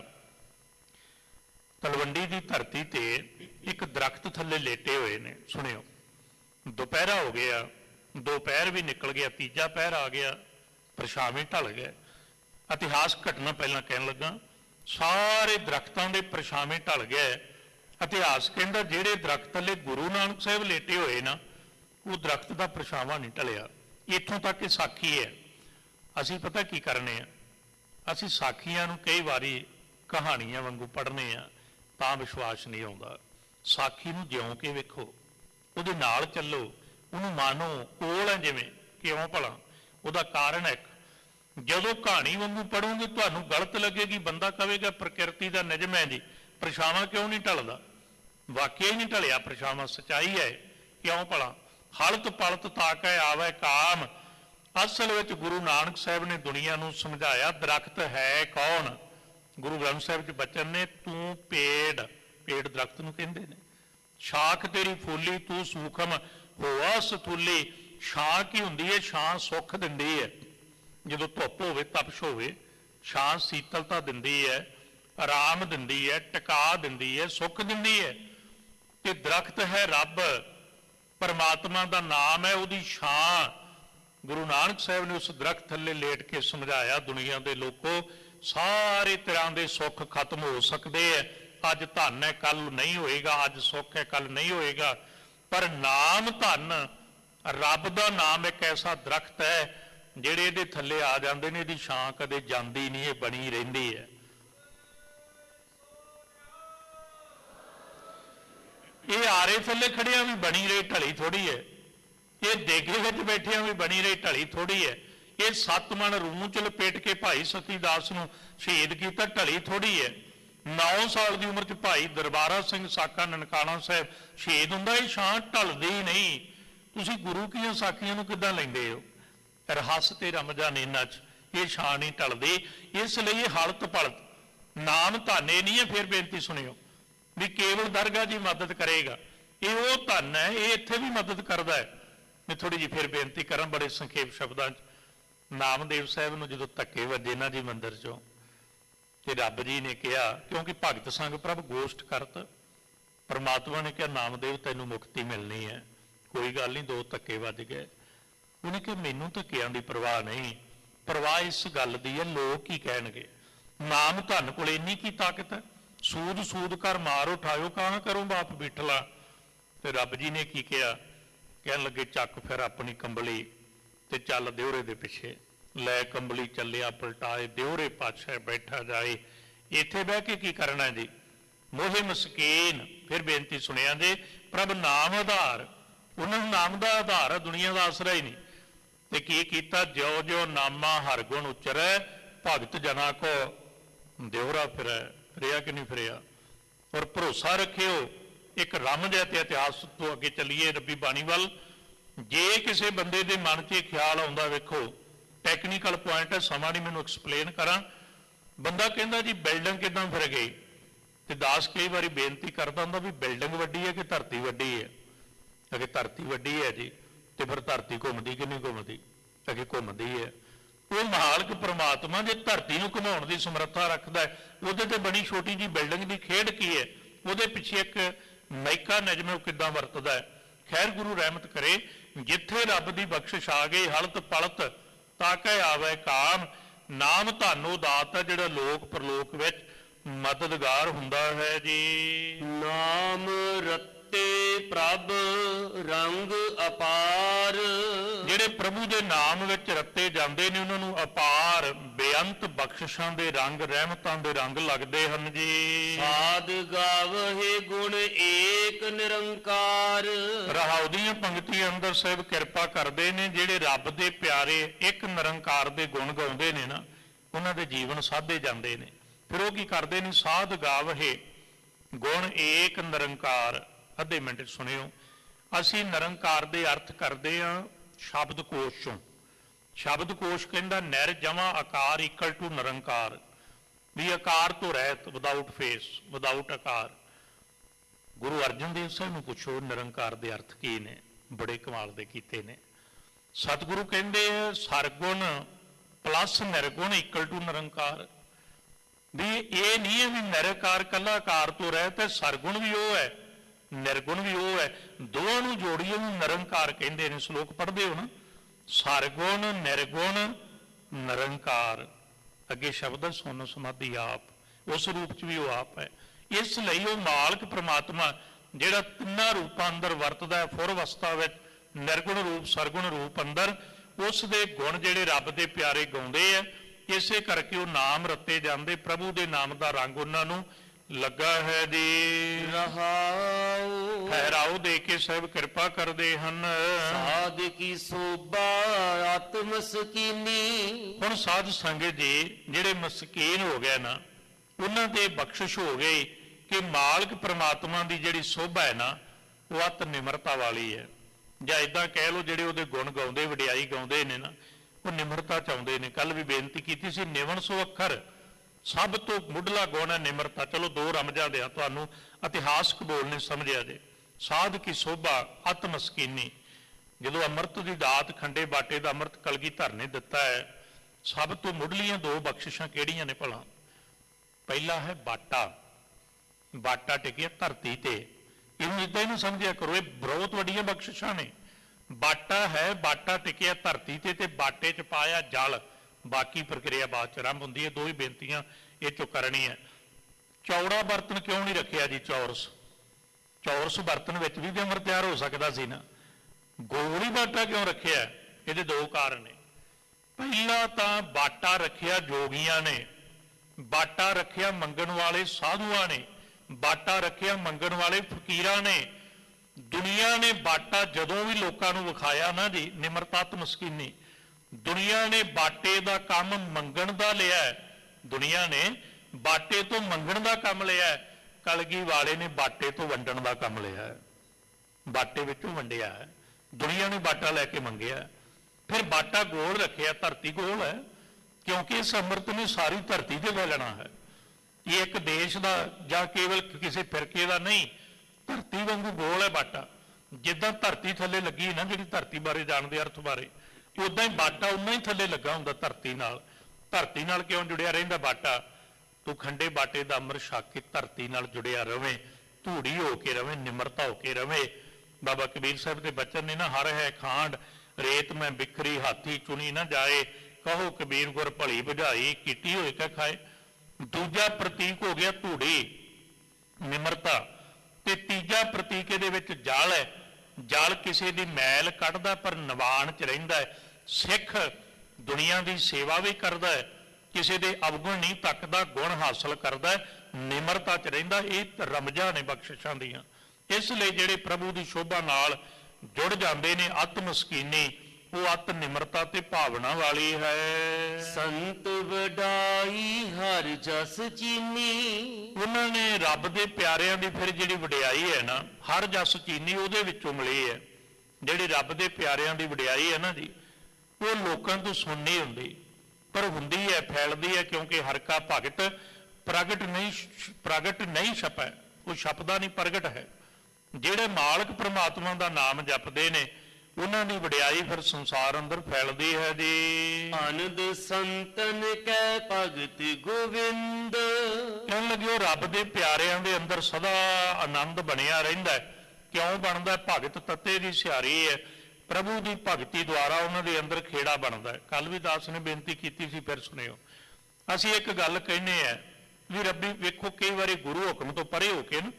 ਤਲਵੰਡੀ ਦੀ ਧਰਤੀ ਤੇ ਇੱਕ ਦਰਖਤ ਥੱਲੇ ਲੇਟੇ ਹੋਏ ਨੇ। ਸੁਣਿਓ, ਦੁਪਹਿਰਾ ਹੋ ਗਿਆ, ਦੋ ਪਹਿਰ ਵੀ ਨਿਕਲ ਗਿਆ, ਤੀਜਾ ਪਹਿਰ ਆ ਗਿਆ, ਪਰਛਾਵੇਂ ਢਲ ਗਏ। ਇਤਿਹਾਸ ਘਟਨਾ ਪਹਿਲਾਂ ਕਹਿਣ ਲੱਗਾ, ਸਾਰੇ ਦਰਖਤਾਂ ਦੇ ਪਰਛਾਵੇਂ ਢਲ ਗਏ। ਇਤਿਹਾਸ ਕਹਿੰਦਾ ਜਿਹੜੇ ਦਰਖਤ ਥੱਲੇ ਗੁਰੂ ਨਾਨਕ ਸਾਹਿਬ ਲੇਟੇ ਹੋਏ ਨਾ, ਉਹ ਦਰਖਤ ਦਾ ਪਰਛਾਵਾਂ ਨਹੀਂ ਢਲਿਆ। ਇੱਥੋਂ ਤੱਕ ਇਹ ਸਾਖੀ ਹੈ। ਅਸੀਂ ਪਤਾ ਕੀ ਕਰਨੇ ਆ, ਅਸੀਂ ਸਾਖੀਆਂ ਨੂੰ ਕਈ ਵਾਰੀ ਕਹਾਣੀਆਂ ਵਾਂਗੂ ਪੜ੍ਹਨੇ ਆ ਤਾਂ ਵਿਸ਼ਵਾਸ ਨਹੀਂ ਆਉਂਦਾ। ਸਾਖੀ ਨੂੰ ਜਿਉਂ ਕੇ ਵੇਖੋ, ਉਹਦੇ ਨਾਲ ਚੱਲੋ, ਉਹਨੂੰ ਮਾਨੋ ਕੋਲ ਹੈ ਜਿਵੇਂ। ਕਿਉਂ ਭਲਾ? ਉਹਦਾ ਕਾਰਨ ਹੈ, ਜਦੋਂ ਕਹਾਣੀ ਵਾਂਗੂ ਪੜ੍ਹੋਗੇ ਤੁਹਾਨੂੰ ਗਲਤ ਲੱਗੇਗੀ। ਬੰਦਾ ਕਹੇਗਾ ਪ੍ਰਕਿਰਤੀ ਦਾ ਨਿਯਮ ਹੈ ਜੀ, ਪਰਛਾਵਾਂ ਕਿਉਂ ਨਹੀਂ ਢਲਦਾ? ਵਾਕਿਆ ਹੀ ਨਹੀਂ ਢਲਿਆ ਪਰਛਾਵਾਂ, ਸੱਚਾਈ ਹੈ। ਕਿਉਂ ਭਲਾ? ਹਲਤ ਪਲਤ ਤਾਕੈ ਆਵੇ ਕਾਮ। ਅਸਲ ਵਿੱਚ ਗੁਰੂ ਨਾਨਕ ਸਾਹਿਬ ਨੇ ਦੁਨੀਆ ਨੂੰ ਸਮਝਾਇਆ ਦਰਖਤ ਹੈ ਕੌਣ। ਗੁਰੂ ਗ੍ਰੰਥ ਸਾਹਿਬ 'ਚ ਬਚਨ ਨੇ, ਤੂੰ ਪੇੜ, ਪੇੜ ਦਰਖਤ ਨੂੰ ਕਹਿੰਦੇ ਨੇ, ਸ਼ਾਖ ਤੇਰੀ ਫੁੱਲੀ ਤੂੰ ਸੂਖਮ ਹੋਆ ਸਥੂਲੀ। ਛਾਂ ਕੀ ਹੁੰਦੀ ਹੈ? ਛਾਂ ਸੁੱਖ ਦਿੰਦੀ ਹੈ। ਜਦੋਂ ਧੁੱਪ ਹੋਵੇ, ਤਪਸ਼ ਹੋਵੇ, ਛਾਂ ਸੀਤਲਤਾ ਦਿੰਦੀ ਹੈ, ਆਰਾਮ ਦਿੰਦੀ ਹੈ, ਟਿਕਾ ਦਿੰਦੀ ਹੈ, ਸੁੱਖ ਦਿੰਦੀ ਹੈ। ਤੇ ਦਰਖਤ ਹੈ ਰੱਬ, ਪਰਮਾਤਮਾ ਦਾ ਨਾਮ ਹੈ, ਉਹਦੀ ਛਾਂ। ਗੁਰੂ ਨਾਨਕ ਸਾਹਿਬ ਨੇ ਉਸ ਦਰਖਤ ਥੱਲੇ ਲੇਟ ਕੇ ਸਮਝਾਇਆ, ਦੁਨੀਆ ਦੇ ਲੋਕੋ ਸਾਰੇ ਤਰ੍ਹਾਂ ਦੇ ਸੁੱਖ ਖਤਮ ਹੋ ਸਕਦੇ ਹੈ। ਅੱਜ ਧਨ ਹੈ, ਕੱਲ ਨਹੀਂ ਹੋਏਗਾ। ਅੱਜ ਸੁੱਖ ਹੈ, ਕੱਲ ਨਹੀਂ ਹੋਏਗਾ। ਪਰ ਨਾਮ ਧਨ, ਰੱਬ ਦਾ ਨਾਮ ਇੱਕ ਐਸਾ ਦਰਖਤ ਹੈ ਜਿਹੜੇ ਇਹਦੇ ਥੱਲੇ ਆ ਜਾਂਦੇ ਨੇ, ਇਹਦੀ ਛਾਂ ਕਦੇ ਜਾਂਦੀ ਨਹੀਂ, ਇਹ ਬਣੀ ਰਹਿੰਦੀ ਹੈ। ਇਹ ਆਰੇ ਥੱਲੇ ਖੜਿਆਂ ਵੀ ਬਣੀ ਰਹੀ, ਢਲੀ ਥੋੜੀ ਹੈ। ਇਹ ਦੇਗੇ ਵਿੱਚ ਬੈਠਿਆਂ ਵੀ ਬਣੀ ਰਹੀ, ਢਲੀ ਥੋੜੀ ਹੈ। ਇਹ ਸੱਤ ਮਣ ਰੂਹ ਚ ਲਪੇਟ ਕੇ ਭਾਈ ਸਤੀ ਦਾਸ ਨੂੰ ਸ਼ਹੀਦ ਕੀਤਾ, ਢਲੀ ਥੋੜੀ ਹੈ। ਨੌ ਸਾਲ ਦੀ ਉਮਰ ਚ ਭਾਈ ਦਰਬਾਰਾ ਸਿੰਘ ਸਾਕਾ ਨਨਕਾਣਾ ਸਾਹਿਬ ਸ਼ਹੀਦ ਹੁੰਦਾ। ਇਹ ਛਾਂ ਢਲਦੀ ਨਹੀਂ। ਤੁਸੀਂ ਗੁਰੂ ਦੀਆਂ ਸਾਖੀਆਂ ਨੂੰ ਕਿੱਦਾਂ ਲੈਂਦੇ ਹੋ? ਰਹੱਸ ਤੇ ਰਮਜਾਨ ਇਹਨਾਂ 'ਚ ਇਹ ਛਾਂ ਨਹੀਂ ਢਲਦੀ। ਇਸ ਲਈ ਇਹ ਹਲਤ ਪਲਤ ਨਾਮ ਧਾਨੇ ਨਹੀਂ ਹੈ। ਫਿਰ ਬੇਨਤੀ ਸੁਣਿਓ ਵੀ ਕੇਵਲ ਦਰਗਾਹ ਜੀ ਮਦਦ ਕਰੇਗਾ, ਇਹ ਉਹ ਧਨ ਹੈ, ਇਹ ਇੱਥੇ ਵੀ ਮਦਦ ਕਰਦਾ ਹੈ। ਮੈਂ ਥੋੜੀ ਜਿਹੀ ਫਿਰ ਬੇਨਤੀ ਕਰਾਂ ਬੜੇ ਸੰਖੇਪ ਸ਼ਬਦਾਂ 'ਚ। ਨਾਮਦੇਵ ਸਾਹਿਬ ਨੂੰ ਜਦੋਂ ਧੱਕੇ ਵੱਜੇ ਨਾ ਜੀ ਮੰਦਿਰ 'ਚੋਂ, ਤੇ ਰੱਬ ਜੀ ਨੇ ਕਿਹਾ, ਕਿਉਂਕਿ ਭਗਤ ਸੰਗ ਪ੍ਰਭ ਗੋਸ਼ਟ ਕਰਤ, ਪਰਮਾਤਮਾ ਨੇ ਕਿਹਾ ਨਾਮਦੇਵ ਤੈਨੂੰ ਮੁਕਤੀ ਮਿਲਣੀ ਹੈ, ਕੋਈ ਗੱਲ ਨਹੀਂ। ਦੋ ਧੱਕੇ ਵੱਜ ਗਏ। ਉਹਨੇ ਕਿਹਾ ਮੈਨੂੰ ਧੱਕਿਆਂ ਦੀ ਪਰਵਾਹ ਨਹੀਂ, ਪਰਵਾਹ ਇਸ ਗੱਲ ਦੀ ਹੈ ਲੋਕ ਕੀ ਕਹਿਣਗੇ। ਨਾਮ ਧਨ ਕੋਲ ਇੰਨੀ ਕੀ ਤਾਕਤ ਹੈ, ਸੂਦ ਸੂਦ ਕਰ ਮਾਰ ਉਠਾਇਓ ਕਹਾਂ ਕਰੋ ਬਾਪ ਬਿਠਲਾ। ਤੇ ਰੱਬ ਜੀ ਨੇ ਕੀ ਕਿਹਾ? ਕਹਿਣ ਲੱਗੇ ਚੱਕ ਫਿਰ ਆਪਣੀ ਕੰਬਲੀ ਤੇ ਚੱਲ ਦਿਉਰੇ ਦੇ ਪਿੱਛੇ। ਲੈ ਕੰਬਲੀ ਚੱਲਿਆ ਪਲਟਾਏ, ਦਿਉਰੇ ਪਾਛੇ ਬੈਠਾ ਜਾਏ। ਇੱਥੇ ਬਹਿ ਕੇ ਕੀ ਕਰਨਾ ਜੀ? ਮੋਹੇ ਮਸਕੀਨ। ਫਿਰ ਬੇਨਤੀ ਸੁਣਿਆ ਜੇ, ਪ੍ਰਭ ਨਾਮ ਆਧਾਰ। ਉਹਨਾਂ ਨੂੰ ਨਾਮ ਦਾ ਆਧਾਰ ਹੈ, ਦੁਨੀਆ ਦਾ ਆਸਰਾ ਹੀ ਨਹੀਂ। ਤੇ ਕੀ ਕੀਤਾ? ਜਿਉ ਜਿਉ ਨਾਮਾ ਹਰ ਗੁਣ ਉਚਰੈ, ਭਗਤ ਜਨਾ ਕੋ ਦਿਉਰਾ ਫਿਰੈ। ਫਿਰਿਆ ਕਿ ਨਹੀਂ ਫਿਰਿਆ? ਔਰ ਭਰੋਸਾ ਰੱਖਿਓ। ਇੱਕ ਰਮਜ ਹੈ ਤੇ ਇਤਿਹਾਸ ਤੋਂ ਅੱਗੇ ਚੱਲੀਏ ਰੱਬੀ ਬਾਣੀ ਵੱਲ। ਜੇ ਕਿਸੇ ਬੰਦੇ ਦੇ ਮਨ 'ਚ ਇਹ ਖਿਆਲ ਆਉਂਦਾ, ਵੇਖੋ ਟੈਕਨੀਕਲ ਪੁਆਇੰਟ ਹੈ, ਸਮਾਂ ਨਹੀਂ ਮੈਨੂੰ ਐਕਸਪਲੇਨ ਕਰਾਂ। ਬੰਦਾ ਕਹਿੰਦਾ ਜੀ ਬਿਲਡਿੰਗ ਕਿੱਦਾਂ ਫਿਰ ਗਈ? ਤੇ ਦਾਸ ਕਈ ਵਾਰੀ ਬੇਨਤੀ ਕਰਦਾ ਹੁੰਦਾ ਵੀ ਬਿਲਡਿੰਗ ਵੱਡੀ ਹੈ ਕਿ ਧਰਤੀ ਵੱਡੀ ਹੈ? ਅਗੇ ਧਰਤੀ ਵੱਡੀ ਹੈ ਜੀ, ਤੇ ਫਿਰ ਧਰਤੀ ਘੁੰਮਦੀ ਕਿ ਨਹੀਂ ਘੁੰਮਦੀ? ਅਗੇ ਘੁੰਮਦੀ ਹੈ। ਉਹ ਮਾਲਕ ਪ੍ਰਮਾਤਮਾ ਜੇ ਧਰਤੀ ਨੂੰ ਘੁਮਾਉਣ ਦੀ ਸਮਰੱਥਾ ਰੱਖਦਾ ਹੈ, ਉਹਦੇ ਤੇ ਬਣੀ ਛੋਟੀ ਜਿਹੀ ਬਿਲਡਿੰਗ ਦੀ ਖੇਡ ਕੀ ਹੈ? ਉਹਦੇ ਪਿੱਛੇ ਇੱਕ ਨਾਇਕਾ ਨਿਯਮ ਉਹ ਕਿੱਦਾਂ ਵਰਤਦਾ ਹੈ? ਖੈਰ ਗੁਰੂ ਰਹਿਮਤ ਕਰੇ, ਜਿੱਥੇ ਰੱਬ ਦੀ ਬਖਸ਼ਿਸ਼ ਆ ਗਈ, ਹਲਤ ਪਲਤ ਤਾਕੈ ਆਵੇ ਕਾਮ। ਨਾਮ ਧਾਨੋ ਦਾਤ ਹੈ ਜਿਹੜਾ ਲੋਕ ਪਰਲੋਕ ਵਿੱਚ ਮਦਦਗਾਰ ਹੁੰਦਾ ਹੈ ਜੀ। ਨਾਮ ਰਤੇ ਪ੍ਰਭ ਰੰਗ ਅਪਾਰ। ਜਿਹੜੇ ਪ੍ਰਭੂ ਦੇ ਨਾਮ ਵਿੱਚ ਰਤੇ ਜਾਂਦੇ ਨੇ ਉਹਨਾਂ ਨੂੰ ਅਪਾਰ ਬੇਅੰਤ ਬਖਸ਼ਿਸ਼ਾਂ ਦੇ ਰੰਗ, ਰਹਿਮਤਾਂ ਦੇ ਰੰਗ ਲੱਗਦੇ ਹਨ ਜੀ। ਸਾਧ ਗਾਵਹਿ ਗੁਣ ਏਕ ਨਿਰੰਕਾਰ। ਰਹਾਉ ਦੀਆਂ ਪੰਕਤੀਆਂ ਅੰਦਰ ਸਾਹਿਬ ਕਿਰਪਾ ਕਰਦੇ ਨੇ, ਜਿਹੜੇ ਰੱਬ ਦੇ ਪਿਆਰੇ ਇੱਕ ਨਿਰੰਕਾਰ ਦੇ ਗੁਣ ਗਾਉਂਦੇ ਨੇ ਨਾ, ਉਹਨਾਂ ਦੇ ਜੀਵਨ ਸਾਧੇ ਜਾਂਦੇ ਨੇ। ਫਿਰ ਉਹ ਕੀ ਕਰਦੇ ਨੇ? ਸਾਧ ਗਾਵਹਿ ਗੁਣ ਏਕ ਨਿਰੰਕਾਰ। ਅੱਧੇ ਮਿੰਟ 'ਚ ਸੁਣਿਓ। ਅਸੀਂ ਨਿਰੰਕਾਰ ਦੇ ਅਰਥ ਕਰਦੇ ਹਾਂ ਸ਼ਬਦਕੋਸ਼ ਚੋਂ। ਸ਼ਬਦਕੋਸ਼ ਕਹਿੰਦਾ ਨਿਰ ਜਮਾ ਆਕਾਰ ਇਕਲ ਟੂ ਨਿਰੰਕਾਰ, ਵੀ ਆਕਾਰ ਤੋਂ ਰਹਿਤ, ਵਿਦਾਊਟ ਫੇਸ, ਵਿਦਾਊਟ ਆਕਾਰ। ਗੁਰੂ ਅਰਜਨ ਦੇਵ ਸਾਹਿਬ ਨੂੰ ਪੁੱਛੋ ਨਿਰੰਕਾਰ ਦੇ ਅਰਥ ਕੀ ਨੇ, ਬੜੇ ਕਮਾਲ ਦੇ ਕੀਤੇ ਨੇ। ਸਤਿਗੁਰੂ ਕਹਿੰਦੇ ਸਰਗੁਣ ਪਲੱਸ ਨਿਰਗੁਣ ਇਕਲ ਟੂ ਨਿਰੰਕਾਰ, ਵੀ ਇਹ ਨਹੀਂ ਹੈ ਵੀ ਨਿਰੰਕਾਰ ਕੱਲਾ ਆਕਾਰ ਤੋਂ ਰਹਿਤ ਹੈ, ਸਰਗੁਣ ਵੀ ਉਹ ਹੈ, ਨਿਰਗੁਣ ਵੀ ਉਹ ਹੈ, ਦੋਵਾਂ ਨੂੰ ਜੋੜੀਏ ਨੂੰ ਨਿਰੰਕਾਰ ਕਹਿੰਦੇ ਨੇ। ਸ਼ਲੋਕ ਪੜ੍ਹਦੇ ਹੋ ਨਾ, ਸਰਗੁਣ ਨਿਰਗੁਣ ਨਿਰੰਕਾਰ, ਅੱਗੇ ਸ਼ਬਦ ਹੈ ਸੁਨ ਸਮਾਧੀ ਆਪ, ਉਸ ਰੂਪ 'ਚ ਵੀ ਉਹ ਆਪ ਹੈ। ਇਸ ਲਈ ਉਹ ਮਾਲਕ ਪ੍ਰਮਾਤਮਾ ਜਿਹੜਾ ਤਿੰਨਾਂ ਰੂਪਾਂ ਅੰਦਰ ਵਰਤਦਾ ਹੈ ਫੁਰ ਅਵਸਥਾ ਵਿੱਚ, ਨਿਰਗੁਣ ਰੂਪ ਸਰਗੁਣ ਰੂਪ ਅੰਦਰ, ਉਸ ਦੇ ਗੁਣ ਜਿਹੜੇ ਰੱਬ ਦੇ ਪਿਆਰੇ ਗਾਉਂਦੇ ਆ। ਇਸੇ ਕਰਕੇ ਉਹ ਨਾਮ ਰਤੇ ਜਾਂਦੇ, ਪ੍ਰਭੂ ਦੇ ਨਾਮ ਦਾ ਰੰਗ ਉਹਨਾਂ ਨੂੰ ਲੱਗਾ ਹੈ ਜੀ। ਰਹਾਉ ਠਹਿਰਾਓ ਦੇ ਕੇ ਸਭ ਕਿਰਪਾ ਕਰਦੇ ਹਨ। ਸਾਧ ਕੀ ਸੋਭਾ ਆਤਮ ਸਕੀਨੀ। ਹੁਣ ਸਾਧ ਸੰਗਤ ਜੀ ਜਿਹੜੇ ਮਸਕੀਨ ਹੋ ਗਏ ਨਾ, ਉਹਨਾਂ ਤੇ ਬਖਸ਼ਿਸ਼ ਹੋ ਗਈ ਕਿ ਮਾਲਕ ਪ੍ਰਮਾਤਮਾ ਦੀ ਜਿਹੜੀ ਸੋਭਾ ਹੈ ਨਾ ਉਹ ਅਤ ਨਿਮਰਤਾ ਵਾਲੀ ਹੈ। ਜਾਂ ਇਦਾਂ ਕਹਿ ਲਓ ਜਿਹੜੇ ਉਹਦੇ ਗੁਣ ਗਾਉਂਦੇ, ਵਡਿਆਈ ਗਾਉਂਦੇ ਨੇ ਨਾ, ਉਹ ਨਿਮਰਤਾ ਚਾਹੁੰਦੇ ਨੇ। ਕੱਲ ਵੀ ਬੇਨਤੀ ਕੀਤੀ ਸੀ, ਨਿਵਣ ਸੋ ਅੱਖਰ, ਸਭ ਤੋਂ ਮੁੱਢਲਾ ਗੁਣ ਹੈ ਨਿਮਰਤਾ। ਚਲੋ ਦੋ ਰਮਜਾਂ ਦੇ ਆ, ਤੁਹਾਨੂੰ ਇਤਿਹਾਸਕ ਬੋਲਨੇ ਸਮਝਿਆ ਜੇ। ਸਾਧ ਕੀ ਸੋਭਾ ਅਤ ਮਸਕੀਨੀ, ਜਦੋਂ ਅੰਮ੍ਰਿਤ ਦੀ ਦਾਤ ਖੰਡੇ ਬਾਟੇ ਦਾ ਅੰਮ੍ਰਿਤ ਕਲਗੀਧਰ ਨੇ ਦਿੱਤਾ ਹੈ, ਸਭ ਤੋਂ ਮੁੱਢਲੀਆਂ ਦੋ ਬਖਸ਼ਿਸ਼ਾਂ ਕਿਹੜੀਆਂ ਨੇ ਭਲਾ? ਪਹਿਲਾ ਹੈ ਬਾਟਾ, ਬਾਟਾ ਟਿਕਿਆ ਧਰਤੀ ਤੇ। ਇਹਨੂੰ ਇਦਾਂ ਹੀ ਨਾ ਸਮਝਿਆ ਕਰੋ, ਇਹ ਬਹੁਤ ਵੱਡੀਆਂ ਬਖਸ਼ਿਸ਼ਾਂ ਨੇ। ਬਾਟਾ ਹੈ, ਬਾਟਾ ਟਿਕਿਆ ਧਰਤੀ ਤੇ, ਤੇ ਬਾਟੇ 'ਚ ਪਾਇਆ ਜਲ, ਬਾਕੀ ਪ੍ਰਕਿਰਿਆ ਬਾਅਦ 'ਚ ਆਰੰਭ ਹੁੰਦੀ ਹੈ। ਦੋ ਹੀ ਬੇਨਤੀਆਂ ਇਹ 'ਚੋਂ ਕਰਨੀ ਹੈ। ਚੌੜਾ ਬਰਤਨ ਕਿਉਂ ਨਹੀਂ ਰੱਖਿਆ ਜੀ? ਚੌਰਸ, ਚੌਰਸ ਬਰਤਨ ਵਿੱਚ ਵੀ ਤੇ ਅੰਮ੍ਰਿਤ ਤਿਆਰ ਹੋ ਸਕਦਾ ਸੀ ਨਾ। ਗੋਲ ਹੀ ਬਾਟਾ ਕਿਉਂ ਰੱਖਿਆ? ਇਹਦੇ ਦੋ ਕਾਰਨ ਨੇ। ਪਹਿਲਾ ਤਾਂ ਬਾਟਾ ਰੱਖਿਆ ਜੋਗੀਆਂ ਨੇ, ਬਾਟਾ ਰੱਖਿਆ ਮੰਗਣ ਵਾਲੇ ਸਾਧੂਆਂ ਨੇ, ਬਾਟਾ ਰੱਖਿਆ ਮੰਗਣ ਵਾਲੇ ਫਕੀਰਾਂ ਨੇ। ਦੁਨੀਆ ਨੇ ਬਾਟਾ ਜਦੋਂ ਵੀ ਲੋਕਾਂ ਨੂੰ ਵਿਖਾਇਆ ਨਾ ਜੀ, ਨਿਮਰਤਾ ਤੇ ਮਸਕੀਨੀ, ਦੁਨੀਆ ਨੇ ਬਾਟੇ ਦਾ ਕੰਮ ਮੰਗਣ ਦਾ ਲਿਆ। ਦੁਨੀਆ ਨੇ ਬਾਟੇ ਤੋਂ ਮੰਗਣ ਦਾ ਕੰਮ ਲਿਆ, ਕਲਗੀ ਵਾਲੇ ਨੇ ਬਾਟੇ ਤੋਂ ਵੰਡਣ ਦਾ ਕੰਮ ਲਿਆ। ਬਾਟੇ ਵਿੱਚੋਂ ਵੰਡਿਆ, ਦੁਨੀਆ ਨੇ ਬਾਟਾ ਲੈ ਕੇ ਮੰਗਿਆ। ਫਿਰ ਬਾਟਾ ਗੋਲ ਰੱਖਿਆ, ਧਰਤੀ ਗੋਲ ਹੈ, ਕਿਉਂਕਿ ਇਸ ਅੰਮ੍ਰਿਤ ਨੇ ਸਾਰੀ ਧਰਤੀ ਤੇ ਫੈਲਣਾ ਹੈ। ਇਹ ਇੱਕ ਦੇਸ਼ ਦਾ ਜਾਂ ਕੇਵਲ ਕਿਸੇ ਫਿਰਕੇ ਦਾ ਨਹੀਂ, ਧਰਤੀ ਵਾਂਗੂ ਗੋਲ ਹੈ ਬਾਟਾ। ਜਿੱਦਾਂ ਧਰਤੀ ਥੱਲੇ ਲੱਗੀ ਨਾ, ਜਿਹੜੀ ਧਰਤੀ ਬਾਰੇ ਜਾਣਦੇ ਅਰਥ ਬਾਰੇ, ਉਦਾਂ ਹੀ ਬਾਟਾ ਉਨਾ ਹੀ ਥੱਲੇ ਲੱਗਾ ਹੁੰਦਾ ਧਰਤੀ ਨਾਲ। ਧਰਤੀ ਨਾਲ ਕਿਉਂ ਜੁੜਿਆ ਰਹਿੰਦਾ ਬਾਟਾ? ਤੂੰ ਖੰਡੇ ਬਾਟੇ ਦਾ ਅੰਮ੍ਰਿਤ ਛਕ ਕੇ ਧਰਤੀ ਨਾਲ ਜੁੜਿਆ ਰਵੇਂ, ਧੂੜੀ ਹੋ ਕੇ ਰਵੇਂ, ਨਿਮਰਤਾ ਹੋ ਕੇ ਰਵੇਂ। ਬਾਬਾ ਕਬੀਰ ਸਾਹਿਬ ਦੇ ਬਚਨ ਨੇ ਨਾ, ਹਰ ਹੈ ਖਾਂਡ ਰੇਤ ਮੈਂ ਬਿਖਰੀ ਹਾਥੀ ਚੁਣੀ ਨਾ ਜਾਏ, ਕਹੋ ਕਬੀਰ ਗੁਰ ਭਲੀ ਬੁਝਾਈ, ਕੀਤੀ ਹੋਏ ਕਾ ਖਾਏ। ਦੂਜਾ ਪ੍ਰਤੀਕ ਹੋ ਗਿਆ ਧੂੜੀ, ਨਿਮਰਤਾ, ਤੇ ਤੀਜਾ ਪ੍ਰਤੀਕ ਇਹਦੇ ਵਿੱਚ ਜਲ ਹੈ। ਜਲ ਕਿਸੇ ਦੀ ਮੈਲ ਕੱਢਦਾ ਪਰ ਨਿਵਾਣ 'ਚ ਰਹਿੰਦਾ ਹੈ। ਸਿੱਖ ਦੁਨੀਆ ਦੀ ਸੇਵਾ ਵੀ ਕਰਦਾ ਹੈ, ਕਿਸੇ ਦੇ ਅਵਗੁਣ ਨਹੀਂ ਤੱਕਦਾ, ਗੁਣ ਹਾਸਲ ਕਰਦਾ ਹੈ, ਨਿਮਰਤਾ 'ਚ ਰਹਿੰਦਾ। ਇਹ ਰਮਜਾਂ ਨੇ ਬਖਸ਼ਿਸ਼ਾਂ ਦੀਆਂ। ਇਸ ਲਈ ਜਿਹੜੇ ਪ੍ਰਭੂ ਦੀ ਸ਼ੋਭਾ ਨਾਲ ਜੁੜ ਜਾਂਦੇ ਨੇ, ਅਤ ਮਸਕੀਨੀ, ਉਹ ਅਤ ਨਿਮਰਤਾ ਤੇ ਭਾਵਨਾ ਵਾਲੀ ਹੈ। ਸੰਤ ਵਡਾਈ ਹਰ ਜਸ ਚੀਨੀ। ਉਹਨਾਂ ਨੇ ਰੱਬ ਦੇ ਪਿਆਰਿਆਂ ਦੀ ਫਿਰ ਜਿਹੜੀ ਵਡਿਆਈ ਹੈ ਨਾ, ਹਰ ਜਸ ਚੀਨੀ, ਉਹਦੇ ਵਿੱਚੋਂ ਮਿਲੀ ਹੈ। ਜਿਹੜੀ ਰੱਬ ਦੇ ਪਿਆਰਿਆਂ ਦੀ ਵਡਿਆਈ ਹੈ ਨਾ ਜੀ, ਉਹ ਲੋਕਾਂ ਤੋਂ ਸੁਣਨੀ ਹੁੰਦੀ, ਪਰ ਹੁੰਦੀ ਹੈ, ਫੈਲਦੀ ਹੈ, ਕਿਉਂਕਿ ਹਰ ਕਾ ਭਗਤ ਪ੍ਰਗਟ ਨਹੀਂ, ਪ੍ਰਗਟ ਨਹੀਂ ਛਪੈ, ਉਹ ਛਪਦਾ ਨਹੀਂ, ਪ੍ਰਗਟ ਹੈ। ਜਿਹੜੇ ਮਾਲਕ ਪ੍ਰਮਾਤਮਾ ਦਾ ਨਾਮ ਜਪਦੇ ਨੇ, ਉਹਨਾਂ ਦੀ ਵਡਿਆਈ ਫਿਰ ਸੰਸਾਰ ਅੰਦਰ ਫੈਲਦੀ ਹੈ ਜੀ। ਆਨੰਦ ਸੰਤਨ ਕੈ ਭਗਤ ਗੋਵਿੰਦ। ਕਹਿਣ ਲੱਗੇ ਉਹ ਰੱਬ ਦੇ ਪਿਆਰਿਆਂ ਦੇ ਅੰਦਰ ਸਦਾ ਆਨੰਦ ਬਣਿਆ ਰਹਿੰਦਾ ਹੈ। ਕਿਉਂ ਬਣਦਾ? ਭਗਤ ਤੱਤੇ ਦੀ ਸਿਹਾਰੀ ਹੈ, ਪ੍ਰਭੂ ਦੀ ਭਗਤੀ ਦੁਆਰਾ ਉਹਨਾਂ ਦੇ ਅੰਦਰ ਖੇੜਾ ਬਣਦਾ ਹੈ। ਕੱਲ ਵੀ ਦਾਸ ਨੇ ਬੇਨਤੀ ਕੀਤੀ ਸੀ, ਫਿਰ ਸੁਣਿਓ। ਅਸੀਂ ਇੱਕ ਗੱਲ ਕਹਿੰਦੇ ਆ ਵੀ ਰੱਬੀ ਵੇਖੋ, ਕਈ ਵਾਰੀ ਗੁਰੂ ਹੁਕਮ ਤੋਂ ਪਰੇ ਹੋ ਕੇ ਨਾ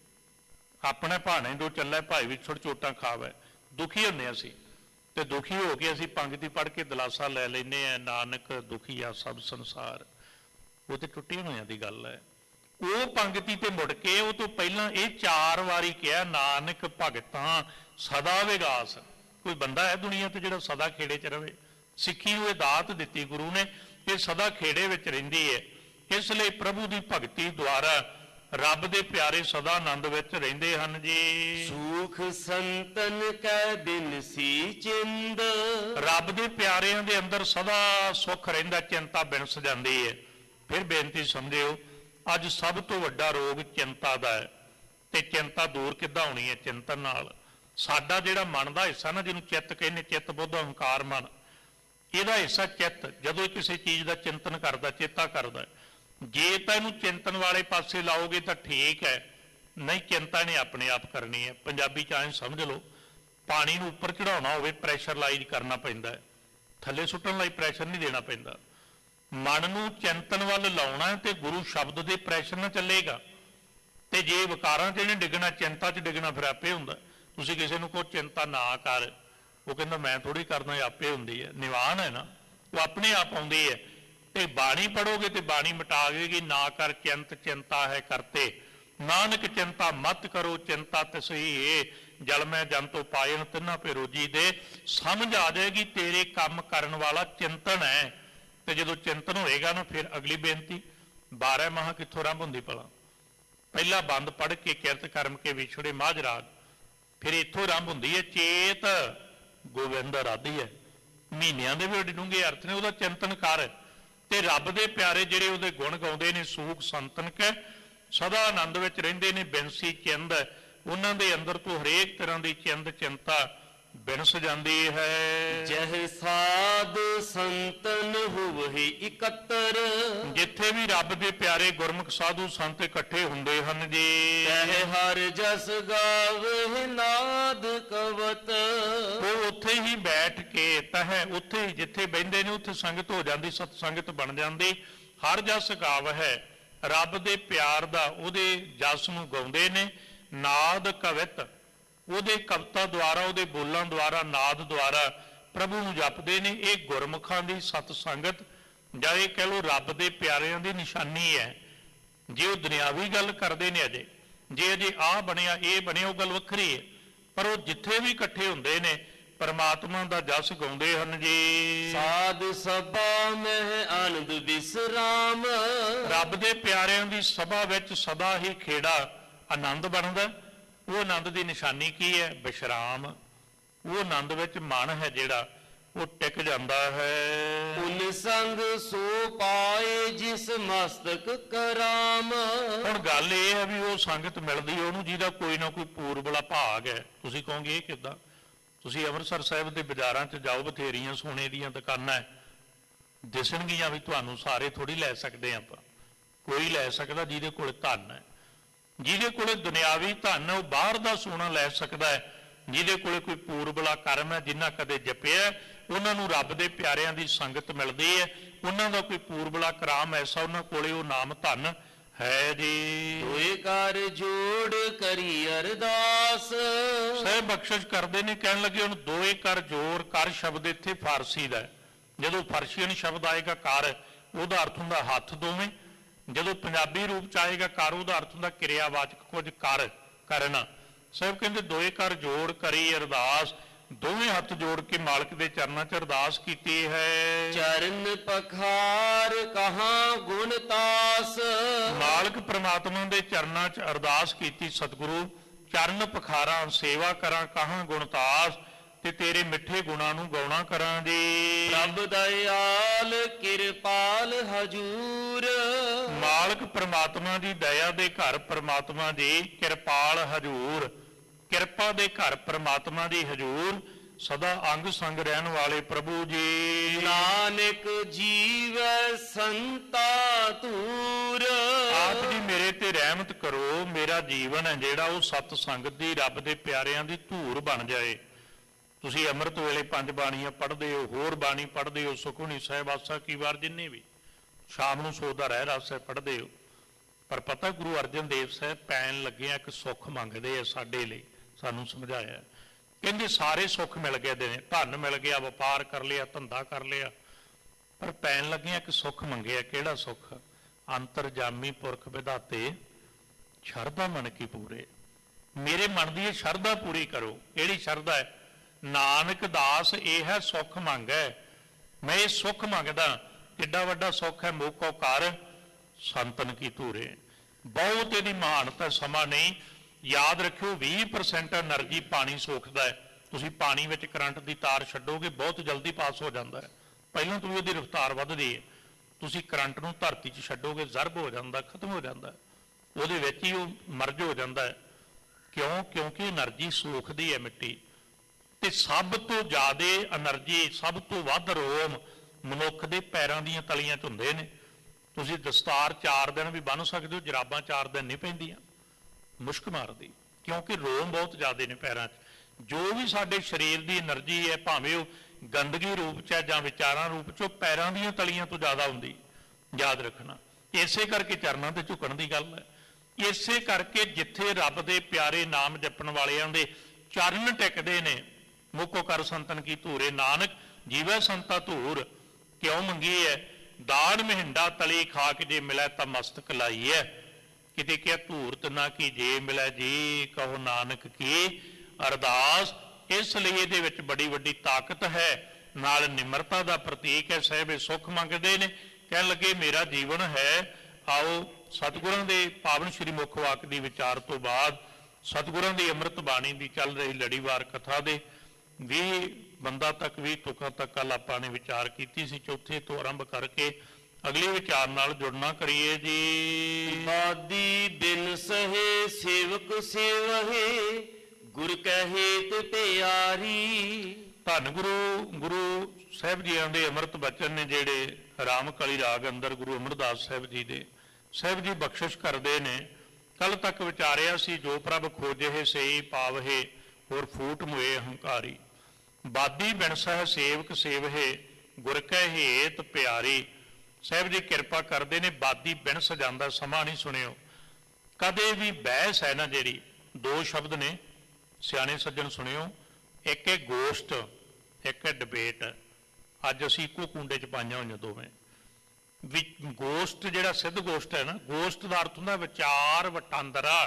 ਆਪਣੇ ਭਾਣੇ ਤੋਂ ਚੱਲੇ ਭਾਈ ਵਿਛੜ ਚੋਟਾਂ ਖਾਵੇ, ਦੁਖੀ ਹੁੰਦੇ ਅਸੀਂ, ਤੇ ਦੁਖੀ ਹੋ ਕੇ ਅਸੀਂ ਪੰਗਤੀ ਪੜ੍ਹ ਕੇ ਦਿਲਾਸਾ ਲੈ ਲੈਂਦੇ ਆ, ਨਾਨਕ ਦੁਖੀਆ ਸਭ ਸੰਸਾਰ। ਉਹ ਤੇ ਟੁੱਟੀਆਂ ਹੋਈਆਂ ਦੀ ਗੱਲ ਹੈ। ਉਹ ਪੰਗਤੀ ਤੇ ਮੁੜ ਕੇ ਉਹ ਤੋਂ ਪਹਿਲਾਂ ਇਹ ਚਾਰ ਵਾਰੀ ਕਿਹਾ, ਨਾਨਕ ਭਗਤਾਂ ਸਦਾ ਵਿਗਾਸ। ਕੋਈ ਬੰਦਾ ਹੈ ਦੁਨੀਆ ਤੇ ਜਿਹੜਾ ਸਦਾ ਖੇੜੇ 'ਚ ਰਵੇ? ਸਿੱਖੀ ਨੂੰ ਇਹ ਦਾਤ ਦਿੱਤੀ ਗੁਰੂ ਨੇ, ਇਹ ਸਦਾ ਖੇੜੇ ਵਿੱਚ ਰਹਿੰਦੀ ਹੈ। ਇਸ ਲਈ ਪ੍ਰਭੂ ਦੀ ਭਗਤੀ ਦੁਆਰਾ ਰੱਬ ਦੇ ਪਿਆਰੇ ਸਦਾ ਆਨੰਦ ਵਿੱਚ ਰਹਿੰਦੇ ਹਨ ਜੀ। ਸੂਖ ਸੰਤਨ ਕੈ ਬਿਨਸੀ ਚਿੰਦ, ਰੱਬ ਦੇ ਪਿਆਰਿਆਂ ਦੇ ਅੰਦਰ ਸਦਾ ਸੁੱਖ ਰਹਿੰਦਾ, ਚਿੰਤਾ ਬਿਨਸ ਜਾਂਦੀ ਹੈ। ਫਿਰ ਬੇਨਤੀ ਸਮਝਿਓ, ਅੱਜ ਸਭ ਤੋਂ ਵੱਡਾ ਰੋਗ ਚਿੰਤਾ ਦਾ ਹੈ, ਤੇ ਚਿੰਤਾ ਦੂਰ ਕਿੱਦਾਂ ਹੋਣੀ ਹੈ? ਚਿੰਤਨ ਨਾਲ। ਸਾਡਾ ਜਿਹੜਾ ਮਨ ਦਾ ਹਿੱਸਾ ਨਾ, ਜਿਹਨੂੰ ਚਿੱਤ ਕਹਿੰਦੇ, ਚਿੱਤ ਬੁੱਧ ਹੰਕਾਰ ਮਨ, ਇਹਦਾ ਹਿੱਸਾ ਚਿੱਤ ਜਦੋਂ ਕਿਸੇ ਚੀਜ਼ ਦਾ ਚਿੰਤਨ ਕਰਦਾ, ਚੇਤਾ ਕਰਦਾ, ਜੇ ਤਾਂ ਇਹਨੂੰ ਚਿੰਤਨ ਵਾਲੇ ਪਾਸੇ ਲਾਓਗੇ ਤਾਂ ਠੀਕ ਹੈ, ਨਹੀਂ ਚਿੰਤਾ ਨੇ ਆਪਣੇ ਆਪ ਕਰਨੀ ਹੈ। ਪੰਜਾਬੀ ਚ ਐਂ ਸਮਝ ਲਓ, ਪਾਣੀ ਨੂੰ ਉੱਪਰ ਚੜਾਉਣਾ ਹੋਵੇ ਪ੍ਰੈਸ਼ਰਲਾਈਜ਼ ਕਰਨਾ ਪੈਂਦਾ ਹੈ, ਥੱਲੇ ਸੁੱਟਣ ਲਈ ਪ੍ਰੈਸ਼ਰ ਨਹੀਂ ਦੇਣਾ ਪੈਂਦਾ। ਮਨ ਨੂੰ ਚਿੰਤਨ ਵੱਲ ਲਾਉਣਾ ਤੇ ਗੁਰੂ ਸ਼ਬਦ ਦੇ ਪ੍ਰੈਸ਼ਰ ਨਾਲ ਚੱਲੇਗਾ, ਤੇ ਜੇ ਵਿਕਾਰਾਂ 'ਚ ਇਹਨੇ ਡਿੱਗਣਾ, ਚਿੰਤਾ 'ਚ ਡਿੱਗਣਾ, ਫਿਰ ਆਪੇ ਹੁੰਦਾ। ਤੁਸੀਂ ਕਿਸੇ ਨੂੰ ਕਹੋ ਚਿੰਤਾ ਨਾ ਕਰ, ਉਹ ਕਹਿੰਦਾ ਮੈਂ ਥੋੜ੍ਹੀ ਕਰਦਾ, ਇਹ ਆਪੇ ਹੁੰਦੀ ਹੈ। ਨਿਵਾਨ ਹੈ ਨਾ, ਉਹ ਆਪਣੇ ਆਪ ਆਉਂਦੀ ਹੈ। ਤੇ ਬਾਣੀ ਪੜੋਗੇ ਤੇ ਬਾਣੀ ਮਿਟਾ ਦੇਗੀ, ਨਾ ਕਰ ਚਿੰਤ ਚਿੰਤਾ ਹੈ ਕਰਤੇ, ਨਾਨਕ ਚਿੰਤਾ ਮਤ ਕਰੋ ਚਿੰਤਾ ਤਿਸਹੀ ਏ, ਜਲ ਮੈਂ ਜਨ ਤੋਂ ਪਾਇਨ ਤਿੰਨਾ ਪੇ ਰੋਜੀ ਦੇ। ਸਮਝ ਆ ਜਾਏਗੀ ਤੇਰੇ ਕੰਮ ਕਰਨ ਵਾਲਾ ਚਿੰਤਨ ਹੈ। ਤੇ ਜਦੋਂ ਚਿੰਤਨ ਹੋਏਗਾ ਨਾ, ਫਿਰ ਅਗਲੀ ਬੇਨਤੀ, ਬਾਰਹ ਮਾਹ ਕਿੱਥੋਂ ਆਰੰਭ ਹੁੰਦੀ ਭਲਾ? ਪਹਿਲਾ ਬੰਦ ਪੜ੍ਹ ਕੇ ਕਿਰਤ ਕਰਮ ਕੇ ਵਿਛੜੇ ਮਾਝ ਰਾਗ, ਫਿਰ ਇੱਥੋਂ ਆਰੰਭ ਹੁੰਦੀ ਹੈ ਚੇਤ ਗੋਬਿੰਦ ਰਾਧੀ ਹੈ। ਮਹੀਨਿਆਂ ਦੇ ਵੀ ਡੂੰਘੇ ਅਰਥ ਨੇ, ਉਹਦਾ ਚਿੰਤਨ ਕਰ। ਤੇ ਰੱਬ ਦੇ ਪਿਆਰੇ ਜਿਹੜੇ ਉਹਦੇ ਗੁਣ ਗਾਉਂਦੇ ਨੇ, ਸੂਖ ਸੰਤਨ ਕੈ ਸਦਾ ਆਨੰਦ ਵਿੱਚ ਰਹਿੰਦੇ ਨੇ, ਬਿਨਸੀ ਚਿੰਦ, ਉਹਨਾਂ ਦੇ ਅੰਦਰ ਤੋਂ ਹਰੇਕ ਤਰ੍ਹਾਂ ਦੀ ਚਿੰਦ ਚਿੰਤਾ ਬਿਨਸ ਜਾਂਦੀ ਹੈ। ਜਹ ਸਾਧ ਸੰਤਨ ਹੁਵਹਿ ਇਕੱਤਰ, ਜਿੱਥੇ ਵੀ ਰੱਬ ਦੇ ਪਿਆਰੇ ਗੁਰਮੁਖ ਸਾਧੂ ਸੰਤ ਇਕੱਠੇ ਹੁੰਦੇ ਹਨ ਜੀ, ਤਹਿ ਹਰ ਜਸ ਗਾਵਹਿ ਨਾਦ ਕਵਤ, ਉਹ ਉੱਥੇ ਹੀ ਬੈਠ ਕੇ, ਤਹਿ ਉੱਥੇ ਹੀ ਜਿੱਥੇ ਬਹਿੰਦੇ ਨੇ ਉੱਥੇ ਸੰਗਤ ਹੋ ਜਾਂਦੀ, ਸਤ ਸੰਗਤ ਬਣ ਜਾਂਦੀ। ਹਰ ਜਸ ਗਾਵ ਹੈ, ਰੱਬ ਦੇ ਪਿਆਰ ਦਾ, ਉਹਦੇ ਜਸ ਨੂੰ ਗਾਉਂਦੇ ਨੇ। ਨਾਦ ਕਵਿਤ, ਉਹਦੇ ਕਵਿਤਾ ਦੁਆਰਾ, ਉਹਦੇ ਬੋਲਾਂ ਦੁਆਰਾ, ਨਾਦ ਦੁਆਰਾ ਪ੍ਰਭੂ ਨੂੰ ਜਪਦੇ ਨੇ। ਇਹ ਗੁਰਮੁਖਾਂ ਦੀ ਸਤ ਸੰਗਤ, ਜਾਂ ਇਹ ਕਹਿ ਲਓ ਰੱਬ ਦੇ ਪਿਆਰਿਆਂ ਦੀ ਨਿਸ਼ਾਨੀ ਹੈ। ਜੇ ਉਹ ਦੁਨਿਆਵੀ ਗੱਲ ਕਰਦੇ ਨੇ, ਅਜੇ ਜੇ ਅਜੇ ਆਹ ਬਣਿਆ ਇਹ ਬਣਿਆ, ਉਹ ਗੱਲ ਵੱਖਰੀ ਹੈ, ਪਰ ਉਹ ਜਿੱਥੇ ਵੀ ਇਕੱਠੇ ਹੁੰਦੇ ਨੇ ਪਰਮਾਤਮਾ ਦਾ ਜਸ ਗਾਉਂਦੇ ਹਨ ਜੀ। ਸਾਧ ਸਭਾ ਮਹਿ ਆਨੰਦ ਵਿਸਰਾਮ, ਰੱਬ ਦੇ ਪਿਆਰਿਆਂ ਦੀ ਸਭਾ ਵਿੱਚ ਸਦਾ ਹੀ ਖੇੜਾ ਆਨੰਦ ਬਣਦਾ। ਉਹ ਆਨੰਦ ਦੀ ਨਿਸ਼ਾਨੀ ਕੀ ਹੈ? ਵਿਸ਼ਰਾਮ। ਉਹ ਆਨੰਦ ਵਿੱਚ ਮਨ ਹੈ ਜਿਹੜਾ, ਉਹ ਟਿਕ ਜਾਂਦਾ ਹੈ। ਪੁਨ ਸੰਗ ਸੋ ਪਾਏ ਜਿਸ ਮਸਤਕ ਕਰਾਮ, ਹੁਣ ਗੱਲ ਇਹ ਹੈ ਵੀ ਉਹ ਸੰਗਤ ਮਿਲਦੀ ਉਹਨੂੰ ਜਿਹਦਾ ਕੋਈ ਨਾ ਕੋਈ ਪੂਰਬਲਾ ਭਾਗ ਹੈ। ਤੁਸੀਂ ਕਹੋਗੇ ਇਹ ਕਿੱਦਾਂ? ਤੁਸੀਂ ਅੰਮ੍ਰਿਤਸਰ ਸਾਹਿਬ ਦੇ ਬਾਜ਼ਾਰਾਂ 'ਚ ਜਾਓ, ਬਥੇਰੀਆਂ ਸੋਨੇ ਦੀਆਂ ਦੁਕਾਨਾਂ ਦਿਸਣਗੀਆਂ, ਵੀ ਤੁਹਾਨੂੰ ਸਾਰੇ ਥੋੜ੍ਹੀ ਲੈ ਸਕਦੇ ਆਪਾਂ। ਕੋਈ ਲੈ ਸਕਦਾ ਜਿਹਦੇ ਕੋਲ ਧਨ ਹੈ। ਜਿਹਦੇ ਕੋਲੇ ਦੁਨਿਆਵੀ ਧਨ ਹੈ ਉਹ ਬਾਹਰ ਦਾ ਸੋਨਾ ਲੈ ਸਕਦਾ ਹੈ। ਜਿਹਦੇ ਕੋਲੇ ਕੋਈ ਪੂਰਬਲਾ ਕਰਮ ਹੈ, ਜਿਨ੍ਹਾਂ ਕਦੇ ਜਪਿਆ, ਉਹਨਾਂ ਨੂੰ ਰੱਬ ਦੇ ਪਿਆਰਿਆਂ ਦੀ ਸੰਗਤ ਮਿਲਦੀ ਹੈ। ਉਹਨਾਂ ਦਾ ਕੋਈ ਪੂਰਬਲਾ ਕਰਾਮ ਐਸਾ, ਉਹਨਾਂ ਕੋਲੇ ਉਹ ਨਾਮ ਧਨ ਹੈ ਜੀ। ਦੋਏ ਕਰ ਜੋੜ ਕਰੀ ਅਰਦਾਸ, ਸਹਿਬ ਬਖਸ਼ਿਸ਼ ਕਰਦੇ ਨੇ। ਕਹਿਣ ਲੱਗੇ ਹੁਣ ਦੋਏ ਕਰ ਜੋੜ, ਕਰ ਸ਼ਬਦ ਇੱਥੇ ਫਾਰਸੀ ਦਾ, ਜਦੋਂ ਫਰਸ਼ੀਅਨ ਸ਼ਬਦ ਆਏਗਾ ਕਰ, ਉਹਦਾ ਅਰਥ ਹੁੰਦਾ ਹੱਥ ਦੋਵੇਂ। ਜਦੋਂ ਪੰਜਾਬੀ ਰੂਪ ਚ ਆਏਗਾ ਕਰ, ਉਹਦਾ ਅਰਥ ਹੁੰਦਾ ਕਿਰਿਆਵਾਚਕ ਕੁਝ ਕਰ, ਕਰਨਾ। ਸਾਹਿਬ ਕਹਿੰਦੇ ਦੋਏ ਕਰ ਜੋੜ ਕਰੀ ਅਰਦਾਸ, ਦੋਵੇਂ ਹੱਥ ਜੋੜ ਕੇ ਮਾਲਕ ਦੇ ਚਰਨਾਂ 'ਚ ਅਰਦਾਸ ਕੀਤੀ ਹੈ। ਚਰਨ ਪਖਾਰ ਕਹਾਂ ਗੁਣ ਤਾਸ, ਮਾਲਕ ਪ੍ਰਮਾਤਮਾ ਦੇ ਚਰਨਾਂ 'ਚ ਅਰਦਾਸ ਕੀਤੀ, ਸਤਿਗੁਰੂ ਚਰਨ ਪਖਾਰਾਂ, ਸੇਵਾ ਕਰਾਂ ਕਹਾਂ ਗੁਣ ਤਾਸ, ਤੇ ਤੇਰੇ ਮਿੱਠੇ ਗੁਣਾਂ ਨੂੰ ਗਾਉਣਾ ਕਰਾਂ ਜੀ। ਰੱਬ ਦਇਆਲ ਕਿਰਪਾਲ ਹਜੂਰ, ਮਾਲਕ ਪ੍ਰਮਾਤਮਾ ਦੀ ਦਇਆ ਦੇ ਘਰ, ਪ੍ਰਮਾਤਮਾ ਦੀ ਕਿਰਪਾਲ ਹਜੂਰ, ਕਿਰਪਾ ਦੇ ਘਰ ਪ੍ਰਮਾਤਮਾ ਦੀ ਹਜੂਰ, ਸਦਾ ਅੰਗ ਸੰਗ ਰਹਿਣ ਵਾਲੇ ਪ੍ਰਭੂ ਜੀ। ਨਾਨਕ ਜੀਵੈ ਸੰਤਾ ਧੂਰ, ਆਪ ਜੀ ਮੇਰੇ ਤੇ ਰਹਿਮਤ ਕਰੋ, ਮੇਰਾ ਜੀਵਨ ਹੈ ਜਿਹੜਾ ਉਹ ਸਤ ਸੰਗਤ ਦੀ, ਰੱਬ ਦੇ ਪਿਆਰਿਆਂ ਦੀ ਧੂਰ ਬਣ ਜਾਏ। ਤੁਸੀਂ ਅੰਮ੍ਰਿਤ ਵੇਲੇ ਪੰਜ ਬਾਣੀਆਂ ਪੜ੍ਹਦੇ ਹੋ, ਹੋਰ ਬਾਣੀ ਪੜ੍ਹਦੇ ਹੋ, ਸੁਖਮਨੀ ਸਾਹਿਬ, ਆਸਾ ਕੀ ਵਾਰ, ਜਿੰਨੇ ਵੀ, ਸ਼ਾਮ ਨੂੰ ਸੋਦਾ ਰਹਿ ਰਸ ਪੜ੍ਹਦੇ ਹੋ। ਪਰ ਪਤਾ ਗੁਰੂ ਅਰਜਨ ਦੇਵ ਸਾਹਿਬ ਪੈਣ ਲੱਗਿਆ ਇੱਕ ਸੁੱਖ ਮੰਗਦੇ ਆ ਸਾਡੇ ਲਈ, ਸਾਨੂੰ ਸਮਝਾਇਆ। ਕਹਿੰਦੇ ਸਾਰੇ ਸੁੱਖ ਮਿਲ ਗਏ ਨੇ, ਧਨ ਮਿਲ ਗਿਆ, ਵਪਾਰ ਕਰ ਲਿਆ, ਧੰਦਾ ਕਰ ਲਿਆ, ਪਰ ਪੈਣ ਲੱਗਿਆ ਇੱਕ ਸੁੱਖ ਮੰਗਿਆ। ਕਿਹੜਾ ਸੁੱਖ? ਅੰਤਰਜਾਮੀ ਪੁਰਖ ਵਿਧਾਤੇ ਸ਼ਰਧਾ ਮਨ ਕੀ ਪੂਰੇ, ਮੇਰੇ ਮਨ ਦੀ ਇਹ ਸ਼ਰਧਾ ਪੂਰੀ ਕਰੋ। ਕਿਹੜੀ ਸ਼ਰਧਾ ਹੈ? ਨਾਨਕ ਦਾਸ ਇਹ ਹੈ ਸੁੱਖ ਮੰਗੈ, ਮੈਂ ਇਹ ਸੁੱਖ ਮੰਗਦਾ। ਕਿੱਡਾ ਵੱਡਾ ਸੁੱਖ ਹੈ? ਮੋਕੋ ਘਰ ਸੰਤਨ ਕੀ ਧੂਰੇ। ਬਹੁਤ ਇਹਦੀ ਮਹਾਨਤਾ ਸਮਾਂ ਨਹੀਂ। ਯਾਦ ਰੱਖਿਓ ਵੀਹ ਪਰਸੈਂਟ એનર્ਜੀ ਪਾਣੀ ਸੋਖਦਾ ਹੈ। ਤੁਸੀਂ ਪਾਣੀ ਵਿੱਚ ਕਰੰਟ ਦੀ ਤਾਰ ਛੱਡੋਗੇ ਬਹੁਤ ਜਲਦੀ ਪਾਸ ਹੋ ਜਾਂਦਾ ਹੈ, ਪਹਿਲਾਂ ਤੋਂ ਵੀ ਉਹਦੀ ਰਫ਼ਤਾਰ ਵੱਧਦੀ ਹੈ। ਤੁਸੀਂ ਕਰੰਟ ਨੂੰ ਧਰਤੀ 'ਚ ਛੱਡੋਗੇ ਜ਼ਰਬ ਹੋ ਜਾਂਦਾ, ਖਤਮ ਹੋ ਜਾਂਦਾ, ਉਹਦੇ ਵਿੱਚ ਹੀ ਉਹ ਮਰਜ ਹੋ ਜਾਂਦਾ ਹੈ। ਕਿਉਂ? ਕਿਉਂਕਿ એનર્ਜੀ ਸੋਖਦੀ ਹੈ ਮਿੱਟੀ। ਤੇ ਸਭ ਤੋਂ ਜ਼ਿਆਦਾ એનર્ਜੀ, ਸਭ ਤੋਂ ਵੱਧ ਰੋਮ ਮਨੁੱਖ ਦੇ ਪੈਰਾਂ ਦੀਆਂ ਤਲੀਆਂ 'ਚ ਹੁੰਦੇ ਨੇ। ਤੁਸੀਂ ਦਸਤਾਰ ਚਾਰ ਦਿਨ ਵੀ ਬੰਨ੍ਹ ਸਕਦੇ ਹੋ, ਜਰਾਬਾਂ ਚਾਰ ਦਿਨ ਨਹੀਂ ਪੈਂਦੀਆਂ, ਮੁਸ਼ਕ ਮਾਰਦੀ, ਕਿਉਂਕਿ ਰੋਮ ਬਹੁਤ ਜ਼ਿਆਦਾ ਨੇ ਪੈਰਾਂ 'ਚ। ਜੋ ਵੀ ਸਾਡੇ ਸਰੀਰ ਦੀ એનર્ਜੀ ਹੈ, ਭਾਵੇਂ ਉਹ ਗੰਦਗੀ ਰੂਪ 'ਚ ਹੈ ਜਾਂ ਵਿਚਾਰਾਂ ਰੂਪ 'ਚ, ਉਹ ਪੈਰਾਂ ਦੀਆਂ ਤਲੀਆਂ ਤੋਂ ਜ਼ਿਆਦਾ ਹੁੰਦੀ, ਯਾਦ ਰੱਖਣਾ। ਇਸੇ ਕਰਕੇ ਚਰਨਾਂ ਤੇ ਝੁਕਣ ਦੀ ਗੱਲ ਹੈ। ਇਸੇ ਕਰਕੇ ਜਿੱਥੇ ਰੱਬ ਦੇ ਪਿਆਰੇ ਨਾਮ ਜਪਣ ਵਾਲਿਆਂ ਦੇ ਚਰਨ ਟਿਕਦੇ ਨੇ, ਮੁਕੋ ਕਰ ਸੰਤਨ ਕੀ ਧੂਰੇ, ਨਾਨਕ ਜੀਵੈ ਸੰਤਾ ਧੂਰ। ਕਿਉਂ ਮੰਗੀ ਹੈ? ਦਾਨ ਮਹਿੰਡਾ ਤਲੀ ਖਾਕ ਜੇ ਮਿਲੈ ਤਾਂ ਮਸਤਕ ਲਾਈ ਹੈ। ਕਿਤੇ ਕਿਹਾ ਧੂਰਤ ਨਾ ਕੀ ਜੇ ਮਿਲੈ ਜੀ, ਕਹੋ ਨਾਨਕ ਕੀ ਅਰਦਾਸ। ਇਸ ਲਈ ਇਹਦੇ ਵਿੱਚ ਬੜੀ ਵੱਡੀ ਤਾਕਤ ਹੈ, ਨਾਲ ਨਿਮਰਤਾ ਦਾ ਪ੍ਰਤੀਕ ਹੈ। ਸਾਹਿਬ ਸੁੱਖ ਮੰਗਦੇ ਨੇ, ਕਹਿਣ ਲੱਗੇ ਮੇਰਾ ਜੀਵਨ ਹੈ। ਆਓ ਸਤਿਗੁਰਾਂ ਦੇ ਪਾਵਨ ਸ਼੍ਰੀ ਮੁੱਖ ਵਾਕ ਦੀ ਵਿਚਾਰ ਤੋਂ ਬਾਅਦ ਸਤਿਗੁਰਾਂ ਦੀ ਅੰਮ੍ਰਿਤ ਬਾਣੀ ਦੀ ਚੱਲ ਰਹੀ ਲੜੀਵਾਰ ਕਥਾ ਦੇ ਵੀਹ ਬੰਦਾ ਤੱਕ, ਵੀਹ ਤੁਕਾਂ ਤੱਕ ਕੱਲ ਆਪਾਂ ਨੇ ਵਿਚਾਰ ਕੀਤੀ ਸੀ। ਚੌਥੇ ਤੋਂ ਆਰੰਭ ਕਰਕੇ ਅਗਲੇ ਵਿਚਾਰ ਨਾਲ ਜੁੜਨਾ ਕਰੀਏ ਜੀ। ਬਾਦੀ ਬਿਨ ਸਹੇ ਸੇਵਕ ਸੇਵਹੇ, ਗੁਰ ਕਹੇ ਤੇ ਪਿਆਰੀ। ਧੰਨ ਗੁਰੂ ਗੁਰੂ ਸਾਹਿਬ ਜੀਆਂ ਦੇ ਅੰਮ੍ਰਿਤ ਬਚਨ ਨੇ ਜਿਹੜੇ ਰਾਮ ਕਲੀ ਰਾਗ ਅੰਦਰ ਗੁਰੂ ਅਮਰਦਾਸ ਸਾਹਿਬ ਜੀ ਦੇ ਸਾਹਿਬ ਜੀ ਬਖਸ਼ਿਸ਼ ਕਰਦੇ ਨੇ। ਕੱਲ ਤੱਕ ਵਿਚਾਰਿਆ ਸੀ, ਜੋ ਪ੍ਰਭ ਖੋਜੇ ਸਈ ਪਾਵਹੇ, ਹੋਰ ਫੂਟ ਮੁਏ ਹੰਕਾਰੀ। ਬਾਦੀ ਬਿਨ ਸਹਿ ਸੇਵਕ ਸੇਵਹੇ, ਗੁਰ ਕੈ ਹੇਤ ਪਿਆਰੀ। ਸਾਹਿਬ ਜੀ ਕਿਰਪਾ ਕਰਦੇ ਨੇ, ਬਾਦੀ ਬਿਨ ਸਜਾਉਂਦਾ ਸਮਾਂ ਨਹੀਂ ਸੁਣਿਓ ਕਦੇ ਵੀ। ਬਹਿਸ ਹੈ ਨਾ ਜਿਹੜੀ, ਦੋ ਸ਼ਬਦ ਨੇ, ਸਿਆਣੇ ਸੱਜਣ ਸੁਣਿਓ, ਇੱਕ ਹੈ ਗੋਸ਼ਟ, ਇੱਕ ਹੈ ਡਿਬੇਟ। ਅੱਜ ਅਸੀਂ ਇੱਕੋ ਕੁੰਡੇ 'ਚ ਪਾਈਆਂ ਹੋਈਆਂ ਦੋਵੇਂ। ਵੀ ਗੋਸ਼ਟ ਜਿਹੜਾ ਸਿੱਧ ਗੋਸ਼ਟ ਹੈ ਨਾ, ਗੋਸ਼ਟ ਦਾ ਅਰਥ ਹੁੰਦਾ ਵਿਚਾਰ ਵਟਾਂਦਰਾ।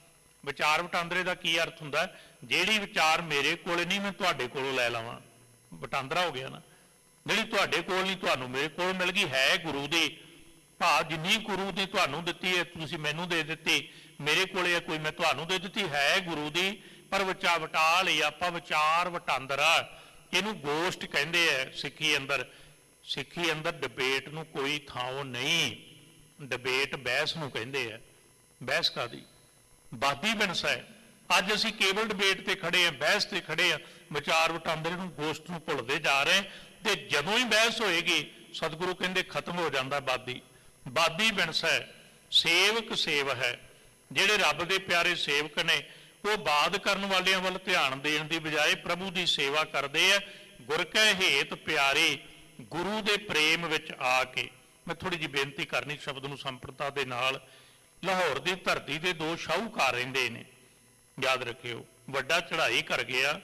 ਵਿਚਾਰ ਵਟਾਂਦਰੇ ਦਾ ਕੀ ਅਰਥ ਹੁੰਦਾ? ਜਿਹੜੀ ਵਿਚਾਰ ਮੇਰੇ ਕੋਲ ਨਹੀਂ ਮੈਂ ਤੁਹਾਡੇ ਕੋਲੋਂ ਲੈ ਲਵਾਂ, ਵਟਾਂਦਰਾ ਹੋ ਗਿਆ ਨਾ। ਜਿਹੜੀ ਤੁਹਾਡੇ ਕੋਲ ਨਹੀਂ ਤੁਹਾਨੂੰ ਮੇਰੇ ਕੋਲ ਮਿਲ ਗਈ, ਹੈ ਗੁਰੂ ਦੀ। ਭਾਵ ਜਿੰਨੀ ਗੁਰੂ ਨੇ ਤੁਹਾਨੂੰ ਦਿੱਤੀ ਹੈ ਤੁਸੀਂ ਮੈਨੂੰ ਦੇ ਦਿੱਤੀ, ਮੇਰੇ ਕੋਲੇ ਕੋਈ ਮੈਂ ਤੁਹਾਨੂੰ ਦੇ ਦਿੱਤੀ, ਹੈ ਗੁਰੂ ਦੀ, ਪਰ ਵਿਚਾਰ ਵਟਾ ਲਈ ਆਪਾਂ, ਵਿਚਾਰ ਵਟਾਂਦਰਾ। ਇਹਨੂੰ ਗੋਸ਼ਟ ਕਹਿੰਦੇ ਆ ਸਿੱਖੀ ਅੰਦਰ। ਸਿੱਖੀ ਅੰਦਰ ਡਿਬੇਟ ਨੂੰ ਕੋਈ ਥਾਂ ਨਹੀਂ। ਡਿਬੇਟ ਬਹਿਸ ਨੂੰ ਕਹਿੰਦੇ ਆ। ਬਹਿਸ ਕਾਦੀ? ਬਾਦੀ ਬਿਨਸ ਹੈ। ਅੱਜ ਅਸੀਂ ਕੇਵਲ ਡਿਬੇਟ ਤੇ ਖੜੇ ਹਾਂ, ਬਹਿਸ ਤੇ ਖੜੇ ਹਾਂ, ਵਿਚਾਰ ਵਟਾਂਦਰੇ ਨੂੰ, ਗੋਸ਼ਟ ਨੂੰ ਭੁੱਲਦੇ ਜਾ ਰਹੇ। ਤੇ ਜਦੋਂ ਹੀ ਬਹਿਸ ਹੋਏਗੀ, ਸਤਿਗੁਰੂ ਕਹਿੰਦੇ ਖਤਮ ਹੋ ਜਾਂਦਾ ਬਾਦੀ। ਬਾਦੀ ਬਿਨਸ ਹੈ, ਸੇਵਕ ਸੇਵ ਹੈ। ਜਿਹੜੇ ਰੱਬ ਦੇ ਪਿਆਰੇ ਸੇਵਕ ਨੇ, ਉਹ ਬਾਦ ਕਰਨ ਵਾਲਿਆਂ ਵੱਲ ਧਿਆਨ ਦੇਣ ਦੀ ਬਜਾਏ ਪ੍ਰਭੂ ਦੀ ਸੇਵਾ ਕਰਦੇ ਆ। ਗੁਰ ਕੈ ਹੇਤ ਪਿਆਰੇ, ਗੁਰੂ ਦੇ ਪ੍ਰੇਮ ਵਿੱਚ ਆ ਕੇ। ਮੈਂ ਥੋੜੀ ਜਿਹੀ ਬੇਨਤੀ ਕਰਨੀ ਸ਼ਬਦ ਨੂੰ ਸੰਪਰਤਾ ਦੇ ਨਾਲ। ਲਾਹੌਰ ਦੀ ਧਰਤੀ ਤੇ ਦੋ ਸ਼ਾਹੂਕਾਰ ਰਹਿੰਦੇ ਨੇ, ਯਾਦ ਰੱਖਿਓ। ਵੱਡਾ ਚੜ੍ਹਾਈ ਕਰ ਗਿਆ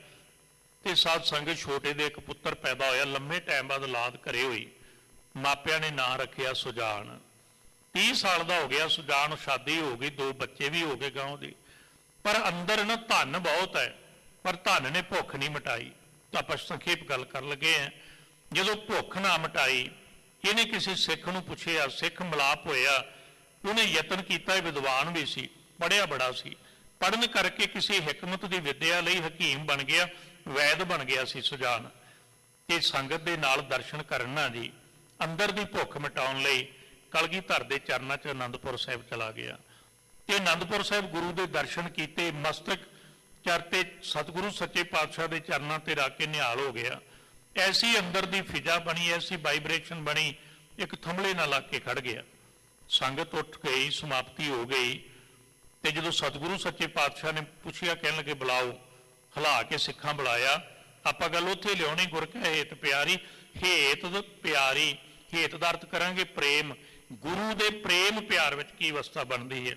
ਤੇ ਸਾਧ ਸੰਗਤ ਛੋਟੇ ਦੇ ਇੱਕ ਪੁੱਤਰ ਪੈਦਾ ਹੋਇਆ। ਲੰਮੇ ਟਾਈਮ ਬਾਅਦ ਔਲਾਦ ਘਰੇ ਹੋਈ। ਮਾਪਿਆਂ ਨੇ ਨਾਂ ਰੱਖਿਆ ਸੁਜਾਨ। ਤੀਹ ਸਾਲ ਦਾ ਹੋ ਗਿਆ ਸੁਜਾਨ, ਸ਼ਾਦੀ ਹੋ ਗਈ, ਦੋ ਬੱਚੇ ਵੀ ਹੋ ਗਏ ਗਾਂਵ ਦੇ। ਪਰ ਅੰਦਰ ਨਾ ਧਨ ਬਹੁਤ ਹੈ, ਪਰ ਧਨ ਨੇ ਭੁੱਖ ਨਹੀਂ ਮਿਟਾਈ। ਤਾਂ ਆਪਾਂ ਸੰਖੇਪ ਗੱਲ ਕਰਨ ਲੱਗੇ ਹਾਂ। ਜਦੋਂ ਭੁੱਖ ਨਾ ਮਿਟਾਈ, ਇਹਨੇ ਕਿਸੇ ਸਿੱਖ ਨੂੰ ਪੁੱਛਿਆ, ਸਿੱਖ ਮਿਲਾਪ ਹੋਇਆ। ਉਹਨੇ ਯਤਨ ਕੀਤਾ, ਵਿਦਵਾਨ ਵੀ ਸੀ, ਪੜ੍ਹਿਆ ਬੜਾ ਸੀ। ਪੜ੍ਹਨ ਕਰਕੇ ਕਿਸੇ ਹਿਕਮਤ ਦੀ ਵਿੱਦਿਆ ਲਈ ਹਕੀਮ ਬਣ ਗਿਆ, ਵੈਦ ਬਣ ਗਿਆ ਸੀ ਸੁਜਾਨ। ਤੇ ਸੰਗਤ ਦੇ ਨਾਲ ਦਰਸ਼ਨ ਕਰਨਾ ਜੀ, ਅੰਦਰ ਦੀ ਭੁੱਖ ਮਿਟਾਉਣ ਲਈ ਕਲਗੀਧਰ ਦੇ ਚਰਨਾਂ 'ਚ ਆਨੰਦਪੁਰ ਸਾਹਿਬ ਚਲਾ ਗਿਆ। ਤੇ ਆਨੰਦਪੁਰ ਸਾਹਿਬ ਗੁਰੂ ਦੇ ਦਰਸ਼ਨ ਕੀਤੇ, ਮਸਤਕ ਚਰਤੇ ਸਤਿਗੁਰੂ ਸੱਚੇ ਪਾਤਸ਼ਾਹ ਦੇ ਚਰਨਾਂ ਤੇ ਰੱਖ ਕੇ ਨਿਹਾਲ ਹੋ ਗਿਆ। ਐਸੀ ਅੰਦਰ ਦੀ ਫਿਜ਼ਾ ਬਣੀ, ਐਸੀ ਵਾਈਬ੍ਰੇਸ਼ਨ ਬਣੀ, ਇੱਕ ਥੰਮਲੇ ਨਾਲ ਲੱਗ ਕੇ ਖੜ ਗਿਆ। ਸੰਗਤ ਉੱਠ ਗਈ, ਸਮਾਪਤੀ ਹੋ ਗਈ। ਤੇ ਜਦੋਂ ਸਤਿਗੁਰੂ ਸੱਚੇ ਪਾਤਸ਼ਾਹ ਨੇ ਪੁੱਛਿਆ, ਕਹਿਣ ਲੱਗੇ ਬੁਲਾਓ। ਹਿਲਾ ਕੇ ਸਿੱਖਾਂ ਬੁਲਾਇਆ। ਆਪਾਂ ਗੱਲ ਉੱਥੇ ਲਿਆਉਣੀ, ਗੁਰ ਕੈ ਹੇਤ ਪਿਆਰੀ। ਹੇਤ ਪਿਆਰੀ, ਹੇਤ ਦਾ ਅਰਥ ਕਰਾਂਗੇ ਪ੍ਰੇਮ। ਗੁਰੂ ਦੇ ਪ੍ਰੇਮ ਪਿਆਰ ਵਿੱਚ ਕੀ ਅਵਸਥਾ ਬਣਦੀ ਹੈ?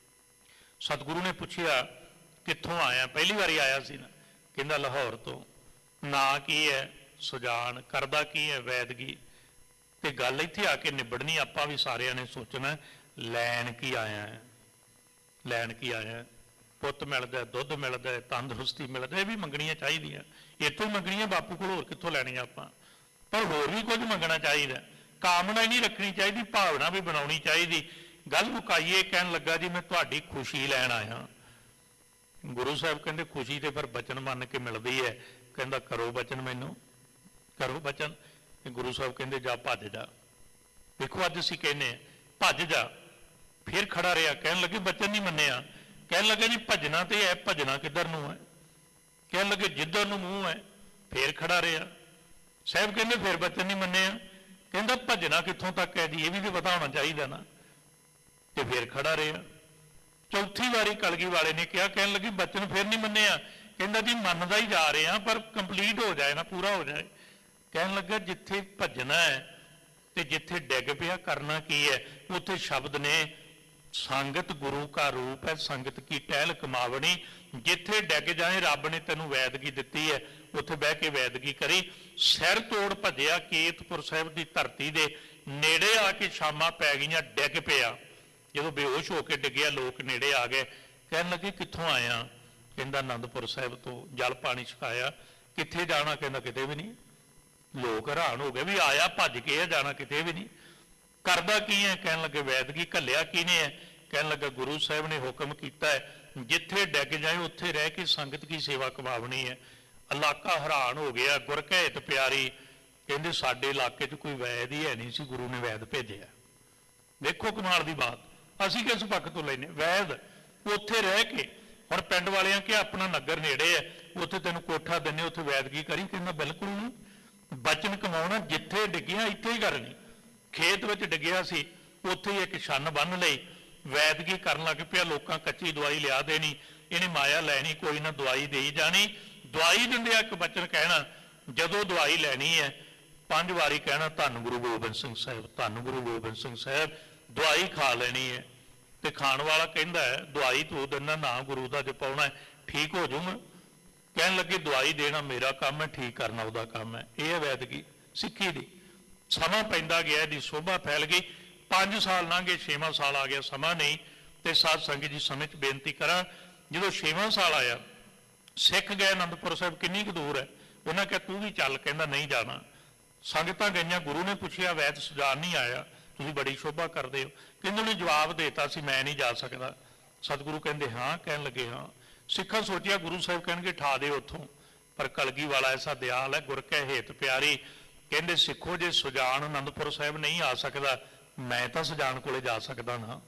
ਸਤਿਗੁਰੂ ਨੇ ਪੁੱਛਿਆ ਕਿੱਥੋਂ ਆਇਆ? ਪਹਿਲੀ ਵਾਰੀ ਆਇਆ ਸੀ ਨਾ। ਕਹਿੰਦਾ ਲਾਹੌਰ ਤੋਂ। ਨਾਂ ਕੀ ਹੈ? ਸੁਜਾਨ। ਕਰਦਾ ਕੀ ਹੈ? ਵੈਦਗੀ। ਤੇ ਗੱਲ ਇੱਥੇ ਆ ਕੇ ਨਿਬੜਨੀ। ਆਪਾਂ ਵੀ ਸਾਰਿਆਂ ਨੇ ਸੋਚਣਾ, ਲੈਣ ਕੀ ਆਇਆ ਹੈ? ਲੈਣ ਕੀ ਆਇਆ? ਪੁੱਤ ਮਿਲਦਾ, ਦੁੱਧ ਮਿਲਦਾ, ਤੰਦਰੁਸਤੀ ਮਿਲਦਾ, ਇਹ ਵੀ ਮੰਗਣੀਆਂ ਚਾਹੀਦੀਆਂ। ਇੱਥੋਂ ਹੀ ਮੰਗਣੀਆਂ, ਬਾਪੂ ਕੋਲ ਹੋਰ ਕਿੱਥੋਂ ਲੈਣੀਆਂ ਆਪਾਂ? ਪਰ ਹੋਰ ਵੀ ਕੁਝ ਮੰਗਣਾ ਚਾਹੀਦਾ। ਕਾਮਨਾ ਹੀ ਨਹੀਂ ਰੱਖਣੀ ਚਾਹੀਦੀ, ਭਾਵਨਾ ਵੀ ਬਣਾਉਣੀ ਚਾਹੀਦੀ। ਗੱਲ ਮੁਕਾਈਏ, ਕਹਿਣ ਲੱਗਾ ਜੀ ਮੈਂ ਤੁਹਾਡੀ ਖੁਸ਼ੀ ਲੈਣ ਆਇਆ। ਗੁਰੂ ਸਾਹਿਬ ਕਹਿੰਦੇ ਖੁਸ਼ੀ ਤੇ ਫਿਰ ਬਚਨ ਮੰਨ ਕੇ ਮਿਲਦੀ ਹੈ। ਕਹਿੰਦਾ ਕਰੋ ਬਚਨ, ਮੈਨੂੰ ਕਰੋ ਬਚਨ। ਗੁਰੂ ਸਾਹਿਬ ਕਹਿੰਦੇ ਜਾ ਭੱਜ ਜਾ। ਦੇਖੋ ਅੱਜ ਅਸੀਂ ਕਹਿੰਦੇ ਹਾਂ ਭੱਜ ਜਾ, ਫਿਰ ਖੜਾ ਰਿਹਾ। ਕਹਿਣ ਲੱਗੇ ਬਚਨ ਨਹੀਂ ਮੰਨਿਆ। ਕਹਿਣ ਲੱਗੇ ਜੀ ਭੱਜਣਾ ਤੇ ਹੈ, ਭੱਜਣਾ ਕਿੱਧਰ ਨੂੰ ਹੈ? ਕਹਿਣ ਲੱਗੇ ਜਿੱਧਰ ਨੂੰ ਮੂੰਹ ਹੈ। ਫਿਰ ਖੜਾ ਰਿਹਾ। ਸਾਹਿਬ ਕਹਿੰਦੇ ਫਿਰ ਬਚਨ ਨਹੀਂ ਮੰਨਿਆ। ਕਹਿੰਦਾ ਭੱਜਣਾ ਕਿੱਥੋਂ ਤੱਕ ਹੈ ਜੀ, ਇਹ ਵੀ ਤਾਂ ਪਤਾ ਹੋਣਾ ਚਾਹੀਦਾ ਨਾ। ਤੇ ਫਿਰ ਖੜਾ ਰਿਹਾ। ਚੌਥੀ ਵਾਰੀ ਕਲਗੀ ਵਾਲੇ ਨੇ ਕਿਹਾ, ਕਹਿਣ ਲੱਗੀ ਬਚਨ ਫਿਰ ਨਹੀਂ ਮੰਨਿਆ। ਕਹਿੰਦਾ ਜੀ ਮੰਨਦਾ ਹੀ ਜਾ ਰਹੇ ਹਾਂ, ਪਰ ਕੰਪਲੀਟ ਹੋ ਜਾਏ ਨਾ, ਪੂਰਾ ਹੋ ਜਾਏ। ਕਹਿਣ ਲੱਗਾ ਜਿੱਥੇ ਭੱਜਣਾ ਹੈ ਤੇ ਜਿੱਥੇ ਡਿੱਗ ਪਿਆ ਕਰਨਾ ਕੀ ਹੈ? ਉੱਥੇ ਸ਼ਬਦ ਨੇ ਸੰਗਤ ਗੁਰੂ ਕਾ ਰੂਪ ਹੈ, ਸੰਗਤ ਕੀ ਟਹਿਲ ਕਮਾਵਣੀ। ਜਿੱਥੇ ਡਿੱਗ ਜਾਏ ਰੱਬ ਨੇ ਤੈਨੂੰ ਵੈਦਗੀ ਦਿੱਤੀ ਹੈ, ਉੱਥੇ ਬਹਿ ਕੇ ਵੈਦਗੀ ਕਰੀ। ਸਿਰ ਤੋੜ ਭੱਜਿਆ ਕੀਰਤਪੁਰ ਸਾਹਿਬ ਦੀ ਧਰਤੀ ਦੇ ਨੇੜੇ ਆ ਕੇ ਸ਼ਾਮਾਂ ਪੈ ਗਈਆਂ, ਡਿੱਗ ਪਿਆ। ਜਦੋਂ ਬੇਹੋਸ਼ ਹੋ ਕੇ ਡਿੱਗਿਆ ਲੋਕ ਨੇੜੇ ਆ ਗਏ। ਕਹਿਣ ਲੱਗੇ ਕਿੱਥੋਂ ਆਇਆ? ਕਹਿੰਦਾ ਆਨੰਦਪੁਰ ਸਾਹਿਬ ਤੋਂ ਜਲ ਪਾਣੀ ਛਕਾਇਆ। ਕਿੱਥੇ ਜਾਣਾ? ਕਹਿੰਦਾ ਕਿਤੇ ਵੀ ਨਹੀਂ। ਲੋਕ ਹੈਰਾਨ ਹੋ ਗਏ ਵੀ ਆਇਆ ਭੱਜ ਕੇ, ਜਾਣਾ ਕਿਤੇ ਵੀ ਨਹੀਂ। ਕਰਦਾ ਕੀ ਹੈ? ਕਹਿਣ ਲੱਗੇ ਵੈਦਗੀ। ਘੱਲਿਆ ਕਿਹਨੇ ਹੈ? ਕਹਿਣ ਲੱਗਾ ਗੁਰੂ ਸਾਹਿਬ ਨੇ ਹੁਕਮ ਕੀਤਾ ਹੈ ਜਿੱਥੇ ਡਿੱਗ ਜਾਏ ਉੱਥੇ ਰਹਿ ਕੇ ਸੰਗਤ ਕੀ ਸੇਵਾ ਕਮਾਵਣੀ ਹੈ। ਇਲਾਕਾ ਹੈਰਾਨ ਹੋ ਗਿਆ। ਗੁਰ ਕੈ ਹਿਤ ਪਿਆਰੀ। ਕਹਿੰਦੇ ਸਾਡੇ ਇਲਾਕੇ 'ਚ ਕੋਈ ਵੈਦ ਹੀ ਹੈ ਨਹੀਂ ਸੀ, ਗੁਰੂ ਨੇ ਵੈਦ ਭੇਜਿਆ। ਵੇਖੋ ਕਮਾਲ ਦੀ ਬਾਤ। ਅਸੀਂ ਕਿਸ ਪੱਖ ਤੋਂ ਲੈਨੇ? ਵੈਦ ਉੱਥੇ ਰਹਿ ਕੇ। ਹੁਣ ਪਿੰਡ ਵਾਲਿਆਂ ਕਿ ਆਪਣਾ ਨਗਰ ਨੇੜੇ ਹੈ, ਉੱਥੇ ਤੈਨੂੰ ਕੋਠਾ ਦਿੰਨੇ, ਉੱਥੇ ਵੈਦਗੀ ਕਰੀ। ਕਹਿੰਦਾ ਬਿਲਕੁਲ ਨਹੀਂ। ਬਚਨ ਕਮਾਉਣਾ ਜਿੱਥੇ ਡਿੱਗਿਆ ਇੱਥੇ ਹੀ ਕਰਨੀ। ਖੇਤ ਵਿੱਚ ਡਿੱਗਿਆ ਸੀ, ਉੱਥੇ ਹੀ ਇੱਕ ਛੰਨ ਬੰਨ ਲਈ, ਵੈਦਗੀ ਕਰਨ ਲੱਗ ਪਿਆ। ਲੋਕਾਂ ਕੱਚੀ ਦਵਾਈ ਲਿਆ ਦੇਣੀ, ਇਹਨੇ ਮਾਇਆ ਲੈਣੀ, ਕੋਈ ਨਾ ਦਵਾਈ ਦੇਈ ਜਾਣੀ। ਦਵਾਈ ਦਿੰਦਿਆਂ ਇੱਕ ਬਚਨ ਕਹਿਣਾ, ਜਦੋਂ ਦਵਾਈ ਲੈਣੀ ਹੈ ਪੰਜ ਵਾਰੀ ਕਹਿਣਾ ਧੰਨ ਗੁਰੂ ਗੋਬਿੰਦ ਸਿੰਘ ਸਾਹਿਬ, ਧੰਨ ਗੁਰੂ ਗੋਬਿੰਦ ਸਿੰਘ ਸਾਹਿਬ। ਦਵਾਈ ਖਾ ਲੈਣੀ ਹੈ। ਤੇ ਖਾਣ ਵਾਲਾ ਕਹਿੰਦਾ ਹੈ ਦਵਾਈ ਤੂੰ ਦਿੰਦਾ, ਨਾ ਗੁਰੂ ਦਾ ਜਪਾਉਣਾ, ਠੀਕ ਹੋ ਜਾਊਗਾ। ਕਹਿਣ ਲੱਗੇ ਦਵਾਈ ਦੇਣਾ ਮੇਰਾ ਕੰਮ ਹੈ, ਠੀਕ ਕਰਨਾ ਉਹਦਾ ਕੰਮ ਹੈ। ਇਹ ਹੈ ਵੈਦਗੀ ਸਿੱਖੀ ਦੀ। ਸਮਾਂ ਪੈਂਦਾ ਗਿਆ, ਇਹਦੀ ਸ਼ੋਭਾ ਫੈਲ ਗਈ। ਪੰਜ ਸਾਲ ਲੰਘ ਗਏ, ਛੇਵਾਂ ਸਾਲ ਆ ਗਿਆ, ਸਮਾਂ ਨਹੀਂ। ਤੇ ਸਾਧ ਸੰਗਤ ਜੀ ਸਮੇਂ 'ਚ ਬੇਨਤੀ ਕਰਾਂ, ਜਦੋਂ ਛੇਵਾਂ ਸਾਲ ਆਇਆ ਸਿੱਖ ਗਏ ਅਨੰਦਪੁਰ ਸਾਹਿਬ, ਕਿੰਨੀ ਕੁ ਦੂਰ ਹੈ? ਉਹਨਾਂ ਕਿਹਾ ਤੂੰ ਵੀ ਚੱਲ। ਕਹਿੰਦਾ ਨਹੀਂ ਜਾਣਾ। ਸੰਗਤਾਂ ਗਈਆਂ। ਗੁਰੂ ਨੇ ਪੁੱਛਿਆ ਵੈਦ ਸੁਜਾਨ ਨਹੀਂ ਆਇਆ, ਤੁਸੀਂ ਬੜੀ ਸ਼ੋਭਾ ਕਰਦੇ ਹੋ। ਕਹਿੰਦੇ ਉਹਨੇ ਜਵਾਬ ਦੇਤਾ ਸੀ ਮੈਂ ਨਹੀਂ ਜਾ ਸਕਦਾ। ਸਤਿਗੁਰੂ ਕਹਿੰਦੇ ਹਾਂ? ਕਹਿਣ ਲੱਗੇ ਹਾਂ। ਸਿੱਖਾਂ ਸੋਚਿਆ ਗੁਰੂ ਸਾਹਿਬ ਕਹਿਣਗੇ ਠਾ ਦੇ ਉੱਥੋਂ, ਪਰ ਕਲਗੀ ਵਾਲਾ ਐਸਾ ਦਿਆਲ ਹੈ, ਗੁਰ ਕੈ ਹਿਤ ਪਿਆਰੀ। ਕਹਿੰਦੇ ਸਿੱਖੋ ਜੇ ਸੁਜਾਨ ਅਨੰਦਪੁਰ ਸਾਹਿਬ ਨਹੀਂ ਆ ਸਕਦਾ, ਮੈਂ ਤਾਂ ਸੁਜਾਨ ਕੋਲੇ ਜਾ ਸਕਦਾ ਨਾ।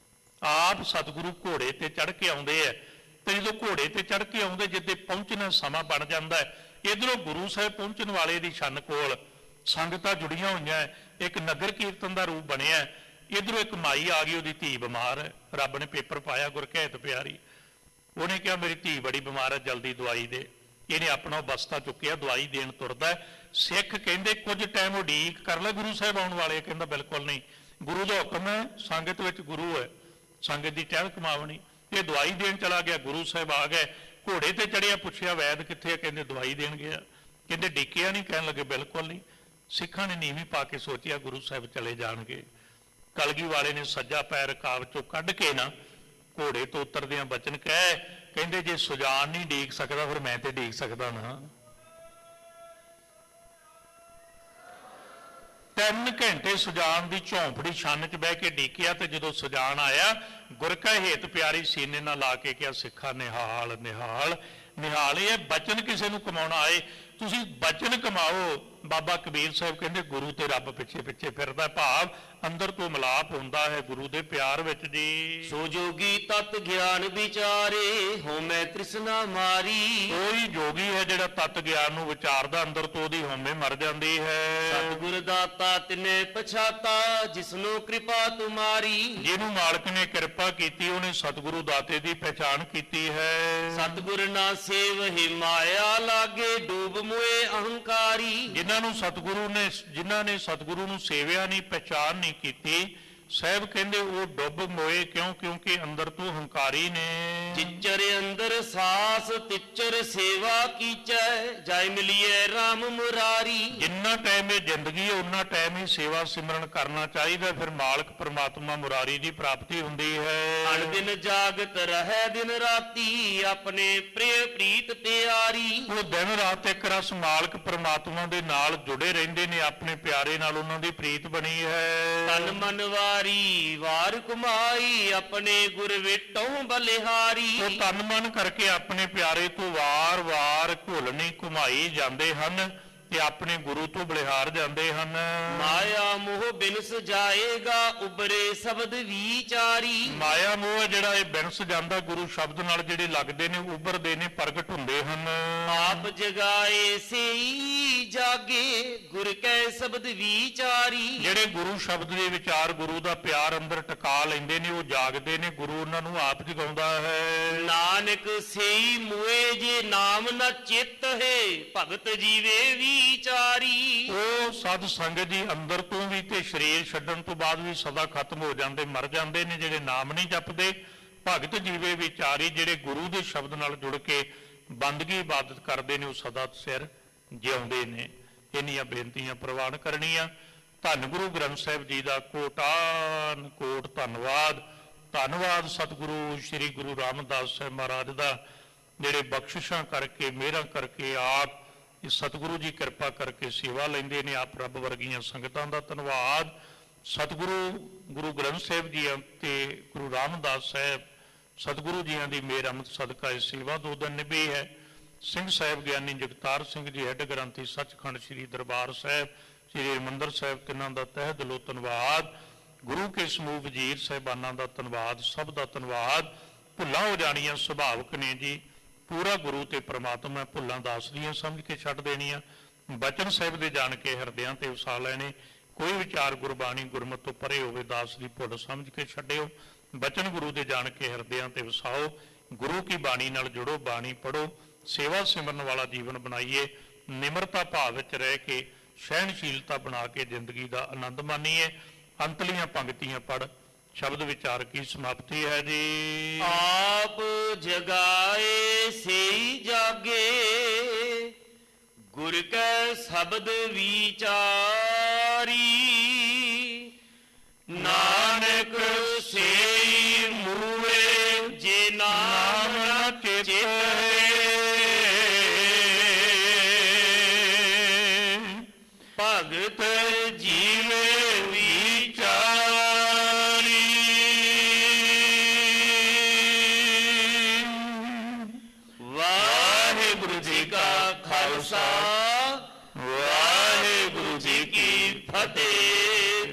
ਆਪ ਸਤਿਗੁਰੂ ਘੋੜੇ ਤੇ ਚੜ੍ਹ ਕੇ ਆਉਂਦੇ ਹੈ, ਤੇ ਜਦੋਂ ਘੋੜੇ ਤੇ ਚੜ੍ਹ ਕੇ ਆਉਂਦੇ ਜਿੱਦੇ ਪਹੁੰਚਣਾ ਸਮਾਂ ਬਣ ਜਾਂਦਾ ਹੈ, ਇੱਧਰੋਂ ਗੁਰੂ ਸਾਹਿਬ ਪਹੁੰਚਣ ਵਾਲੇ ਦੀ ਛੰਨ ਕੋਲ ਸੰਗਤਾਂ ਜੁੜੀਆਂ ਹੋਈਆਂ, ਇੱਕ ਨਗਰ ਕੀਰਤਨ ਦਾ ਰੂਪ ਬਣਿਆ। ਇੱਧਰੋਂ ਇੱਕ ਮਾਈ ਆ ਗਈ, ਉਹਦੀ ਧੀ ਬਿਮਾਰ ਹੈ। ਰੱਬ ਨੇ ਪੇਪਰ ਪਾਇਆ ਗੁਰ ਕੈ ਹਿਤ ਪਿਆਰੀ। ਉਹਨੇ ਕਿਹਾ ਮੇਰੀ ਧੀ ਬੜੀ ਬਿਮਾਰ ਹੈ, ਜਲਦੀ ਦਵਾਈ ਦੇ। ਇਹਨੇ ਆਪਣਾ ਬਸਤਾ ਚੁੱਕਿਆ, ਦਵਾਈ ਦੇਣ ਤੁਰਦਾ। ਸਿੱਖ ਕਹਿੰਦੇ ਕੁਝ ਟਾਈਮ ਉਡੀਕ ਕਰ ਲੈ, ਗੁਰੂ ਸਾਹਿਬ ਆਉਣ ਵਾਲੇ। ਕਹਿੰਦਾ ਬਿਲਕੁਲ ਨਹੀਂ, ਗੁਰੂ ਦਾ ਹੁਕਮ ਹੈ, ਸੰਗਤ ਵਿੱਚ ਗੁਰੂ ਹੈ, ਸੰਗਤ ਦੀ ਟਹਿਲ ਕਮਾਵਣੀ। ਇਹ ਦਵਾਈ ਦੇਣ ਚਲਾ ਗਿਆ। ਗੁਰੂ ਸਾਹਿਬ ਆ ਗਏ, ਘੋੜੇ ਤੇ ਚੜਿਆ, ਪੁੱਛਿਆ ਵੈਦ ਕਿੱਥੇ ਹੈ? ਕਹਿੰਦੇ ਦਵਾਈ ਦੇਣ ਗਿਆ। ਕਹਿੰਦੇ ਡਿੱਕਿਆ ਨਹੀਂ? ਕਹਿਣ ਲੱਗੇ ਬਿਲਕੁਲ ਨਹੀਂ। ਸਿੱਖਾਂ ਨੇ ਨੀਵੀਂ ਪਾ ਕੇ ਸੋਚਿਆ ਗੁਰੂ ਸਾਹਿਬ ਚਲੇ ਜਾਣਗੇ। ਕਲਗੀ ਵਾਲੇ ਨੇ ਸੱਜਾ ਪੈਰ ਰਕਾਬ ਚੋਂ ਕੱਢ ਕੇ ਨਾ ਘੋੜੇ ਤੋਂ ਉਤਰਦਿਆਂ ਬਚਨ ਕਹਿ, ਕਹਿੰਦੇ ਜੇ ਸੁਜਾਨ ਨਹੀਂ ਡੀਕ ਸਕਦਾ ਫਿਰ ਮੈਂ ਤੇ ਡੀਕ ਸਕਦਾ ਨਾ। ਤਿੰਨ ਘੰਟੇ ਸੁਜਾਨ ਦੀ ਝੌਂਪੜੀ ਛੰਨ 'ਚ ਬਹਿ ਕੇ ਡੀਕਿਆ। ਤੇ ਜਦੋਂ ਸੁਜਾਨ ਆਇਆ, ਗੁਰ ਕੈ ਹਿਤ ਪਿਆਰੀ ਸੀਨੇ ਨਾਲ ਲਾ ਕੇ ਕਿਹਾ ਸਿੱਖਾ ਨਿਹਾਲ ਨਿਹਾਲ ਨਿਹਾਲ। ਇਹ ਬਚਨ ਕਿਸੇ ਨੂੰ ਕਮਾਉਣਾ ਆਏ, ਤੁਸੀਂ ਬਚਨ ਕਮਾਓ। ਬਾਬਾ ਕਬੀਰ ਸਾਹਿਬ ਕਹਿੰਦੇ ਗੁਰੂ ਤੇ ਰੱਬ ਪਿੱਛੇ ਪਿੱਛੇ ਫਿਰਦਾ, ਭਾਵ ਅੰਦਰ ਤੋਂ ਮਿਲਾਪ ਹੁੰਦਾ ਹੈ ਗੁਰੂ ਦੇ ਪਿਆਰ ਵਿੱਚ ਜੀ। ਸੋ ਜੋਗੀ ਤਤ ਗਿਆਨ ਵਿਚਾਰੇ, ਹਉਮੈ ਤ੍ਰਿਸ਼ਨਾ ਮਾਰੀ। ਕੋਈ ਜੋਗੀ ਹੈ ਜਿਹੜਾ ਤਤ ਗਿਆਨ ਨੂੰ ਵਿਚਾਰਦਾ, ਅੰਦਰ ਤੋਂ ਉਹਦੀ ਹਉਮੈ ਮਰ ਜਾਂਦੀ ਹੈ। ਸਤਿਗੁਰ ਦਾਤਾ ਤਿਨੇ ਪਛਾਤਾ, ਜਿਸਨੂੰ ਕਿਰਪਾ ਤੁਮਾਰੀ। ਜਿਹਨੂੰ ਮਾਲਕ ਨੇ ਕਿਰਪਾ ਕੀਤੀ, ਉਹਨੇ ਸਤਿਗੁਰੂ ਦਾਤੇ ਦੀ ਪਹਿਚਾਣ ਕੀਤੀ ਹੈ। ਸਤਿਗੁਰ ਨਾ ਸੇਵ ਹੀ ਮਾਇਆ ਲਾਗੇ, ਡੂਬ ਮੋਏ ਅਹੰਕਾਰੀ। ਜਿਨ੍ਹਾਂ ਨੂੰ ਸਤਿਗੁਰੂ ਨੇ ਜਿਨ੍ਹਾਂ ਨੇ ਸਤਿਗੁਰੂ ਨੂੰ ਸੇਵਿਆ ਨਹੀਂ, ਪਹਿਚਾਣ ਨਹੀਂ ਕੀਤੀ, ਸਾਹਿਬ ਕਹਿੰਦੇ ਉਹ ਡੁੱਬ ਮੋਏ। ਕਿਉਂ? ਕਿਉਂਕਿ ਅੰਦਰ ਤੋਂ ਹੰਕਾਰੀ ਨੇ। ਜਿਚਰ ਅੰਦਰ ਸਾਸ ਤਿਚਰ ਸੇਵਾ ਕੀਚੈ, ਜਾਇ ਮਿਲੀਏ ਰਾਮ ਮੁਰਾਰੀ। ਜਿੰਨਾ ਟਾਈਮ ਇਹ ਜ਼ਿੰਦਗੀ ਹੈ ਉਹਨਾਂ ਟਾਈਮ ਹੀ ਸੇਵਾ ਸਿਮਰਨ ਕਰਨਾ ਚਾਹੀਦਾ, ਫਿਰ ਮਾਲਕ ਪਰਮਾਤਮਾ ਮੁਰਾਰੀ ਦੀ ਪ੍ਰਾਪਤੀ ਹੁੰਦੀ ਹੈ। ਅਣ ਦਿਨ ਜਾਗਤ ਰਹਿ ਦਿਨ ਰਾਤੀ, ਆਪਣੇ ਪ੍ਰਿਯ ਪ੍ਰੀਤ ਪਿਆਰੀ। ਉਹ ਦਿਨ ਰਾਤ ਇੱਕ ਰਸ ਮਾਲਕ ਪਰਮਾਤਮਾ ਦੇ ਨਾਲ ਜੁੜੇ ਰਹਿੰਦੇ ਨੇ, ਆਪਣੇ ਪਿਆਰੇ ਨਾਲ ਉਹਨਾਂ ਦੀ ਪ੍ਰੀਤ ਬਣੀ ਹੈ। ਤਨ ਮਨ ਵਾਰ ਵਿਚਾਰੀ ਵਾਰ ਕਮਾਈ ਆਪਣੇ ਗੁਰ ਵੇਟੋਂ ਬਲਿਹਾਰੀ। ਉਹ ਤਨ ਮਨ ਕਰਕੇ ਆਪਣੇ ਪਿਆਰੇ ਤੋਂ ਵਾਰ-ਵਾਰ ਘੁਲਣੀ ਘੁਮਾਈ ਜਾਂਦੇ ਹਨ ਤੇ ਆਪਣੇ ਗੁਰੂ ਤੋਂ ਬਲਿਹਾਰ ਜਾਂਦੇ ਹਨ। ਮਾਇਆ ਮੋਹ ਬਿਨਸ ਜਾਏਗਾ ਉਬਰੇ ਸ਼ਬਦ ਵਿਚਾਰੀ। ਮਾਇਆ ਮੋਹ ਜਿਹੜਾ ਇਹ ਬਿਨਸ ਜਾਂਦਾ ਗੁਰੂ ਸ਼ਬਦ ਨਾਲ ਜਿਹੜੇ ਲੱਗਦੇ ਨੇ ਉਭਰਦੇ ਨੇ ਪ੍ਰਗਟ ਹੁੰਦੇ ਹਨ। ਆਪ ਜਗਾਏ ਸਈ ਜਾਗੇ ਗੁਰ ਕੈ ਸ਼ਬਦ ਵਿਚਾਰੀ। ਜਿਹੜੇ ਗੁਰੂ ਸ਼ਬਦ ਦੇ ਵਿਚਾਰ ਗੁਰੂ ਦਾ ਪਿਆਰ ਅੰਦਰ ਟਿਕਾ ਲੈਂਦੇ ਨੇ ਉਹ ਜਾਗਦੇ ਨੇ, ਗੁਰੂ ਉਹਨਾਂ ਨੂੰ ਆਪ ਜਗਾਉਂਦਾ ਹੈ। ਨਾਨਕ ਸਈ ਮੂਏ ਜੇ ਨਾਮ ਨਾ ਚਿੱਤ ਹੈ ਭਗਤ ਜੀਵੇ ਵਿਚਾਰੀ। ਉਹ ਸਾਧ ਸੰਗਤ ਜੀ ਅੰਦਰ ਤੋਂ ਵੀ ਤੇ ਸਰੀਰ ਛੱਡਣ ਤੋਂ ਬਾਅਦ ਵੀ ਸਦਾ ਖਤਮ ਹੋ ਜਾਂਦੇ, ਮਰ ਜਾਂਦੇ ਨੇ। ਜਿਹੜੇ ਨਾਮ ਨਹੀਂ ਜਪਦੇ ਭਗਤ ਜੀਵੇ ਵਿਚਾਰੀ, ਜਿਹੜੇ ਗੁਰੂ ਦੇ ਸ਼ਬਦ ਨਾਲ ਜੁੜ ਕੇ ਬੰਦਗੀ ਇਬਾਦਤ ਕਰਦੇ ਨੇ ਉਹ ਸਦਾ ਸਿਰ ਜਿਉਂਦੇ ਨੇ। ਇੰਨੀਆਂ ਬੇਨਤੀਆਂ ਪ੍ਰਵਾਨ ਕਰਨੀਆਂ। ਧੰਨ ਗੁਰੂ ਗ੍ਰੰਥ ਸਾਹਿਬ ਜੀ ਦਾ ਕੋਟਾਨ ਕੋਟ ਧੰਨਵਾਦ। ਧੰਨਵਾਦ ਸਤਿਗੁਰੂ ਸ੍ਰੀ ਗੁਰੂ ਰਾਮਦਾਸ ਸਾਹਿਬ ਮਹਾਰਾਜ ਦਾ, ਜਿਹੜੇ ਬਖਸ਼ਿਸ਼ਾਂ ਕਰਕੇ ਮਿਹਰਾਂ ਕਰਕੇ ਆਪ ਇਹ ਸਤਿਗੁਰੂ ਜੀ ਕਿਰਪਾ ਕਰਕੇ ਸੇਵਾ ਲੈਂਦੇ ਨੇ। ਆਪ ਰੱਬ ਵਰਗੀਆਂ ਸੰਗਤਾਂ ਦਾ ਧੰਨਵਾਦ। ਸਤਿਗੁਰੂ ਗੁਰੂ ਗ੍ਰੰਥ ਸਾਹਿਬ ਜੀ ਤੇ ਗੁਰੂ ਰਾਮਦਾਸ ਸਾਹਿਬ ਸਤਿਗੁਰੂ ਜੀਆਂ ਦੀ ਮਿਹਰ ਅੰਮ੍ਰਿਤ ਸਦਕਾ ਇਹ ਸੇਵਾ ਦੋ ਦਿਨ ਨਿਭੀ ਹੈ। ਸਿੰਘ ਸਾਹਿਬ ਗਿਆਨੀ ਜਗਤਾਰ ਸਿੰਘ ਜੀ ਹੈੱਡ ਗ੍ਰੰਥੀ ਸੱਚਖੰਡ ਸ੍ਰੀ ਦਰਬਾਰ ਸਾਹਿਬ ਸ੍ਰੀ ਹਰਿਮੰਦਰ ਸਾਹਿਬ ਤਿੰਨਾਂ ਦਾ ਤਹਿ ਦਿਲੋਂ ਧੰਨਵਾਦ। ਗੁਰੂ ਕੇ ਸਮੂਹ ਵਜ਼ੀਰ ਸਾਹਿਬਾਨਾਂ ਦਾ ਧੰਨਵਾਦ। ਸਭ ਦਾ ਧੰਨਵਾਦ। ਭੁੱਲਾਂ ਹੋ ਜਾਣੀਆਂ ਸੁਭਾਵਿਕ ਨੇ ਜੀ। ਪੂਰਾ ਗੁਰੂ ਤੇ ਪ੍ਰਮਾਤਮਾ ਭੁੱਲਾਂ ਦਾਸ ਦੀਆਂ ਸਮਝ ਕੇ ਛੱਡ ਦੇਣੀਆਂ। ਬਚਨ ਸਾਹਿਬ ਦੇ ਜਾਣ ਕੇ ਹਿਰਦਿਆਂ ਤੇ ਵਸਾ ਲੈਣੇ। ਕੋਈ ਵਿਚਾਰ ਗੁਰਬਾਣੀ ਗੁਰਮਤਿ ਤੋਂ ਪਰੇ ਹੋਵੇ ਦਾਸ ਦੀ ਭੁੱਲ ਸਮਝ ਕੇ ਛੱਡਿਓ। ਬਚਨ ਗੁਰੂ ਦੇ ਜਾਣ ਕੇ ਹਿਰਦਿਆਂ ਤੇ ਵਸਾਓ। ਗੁਰੂ ਕੀ ਬਾਣੀ ਨਾਲ ਜੁੜੋ, ਬਾਣੀ ਪੜ੍ਹੋ, ਸੇਵਾ ਸਿਮਰਨ ਵਾਲਾ ਜੀਵਨ ਬਣਾਈਏ। ਨਿਮਰਤਾ ਭਾਵ ਵਿੱਚ ਰਹਿ ਕੇ ਸਹਿਣਸ਼ੀਲਤਾ ਬਣਾ ਕੇ ਜ਼ਿੰਦਗੀ ਦਾ ਆਨੰਦ ਮਾਣੀਏ। ਅੰਤਲੀਆਂ ਪੰਕਤੀਆਂ ਪੜ੍ਹ ਸ਼ਬਦ ਵਿਚਾਰ ਕੀ ਸਮਾਪਤੀ ਹੈ ਜੀ। ਆਪ ਜਗਾਏ ਸਈ ਜਾਗੇ ਗੁਰ ਕੈ ਸ਼ਬਦ ਵਿਚਾਰੀ। ਨਾਨਕ ਸਈ ਮੂਏ ਜੇ ਨਾਮ ਨਾ ਚਿਤ ਭਗਤ ਜੀਵੇ ਵਾਹਿਗੁਰੂ ਜੀ ਕਾ ਖਾਲਸਾ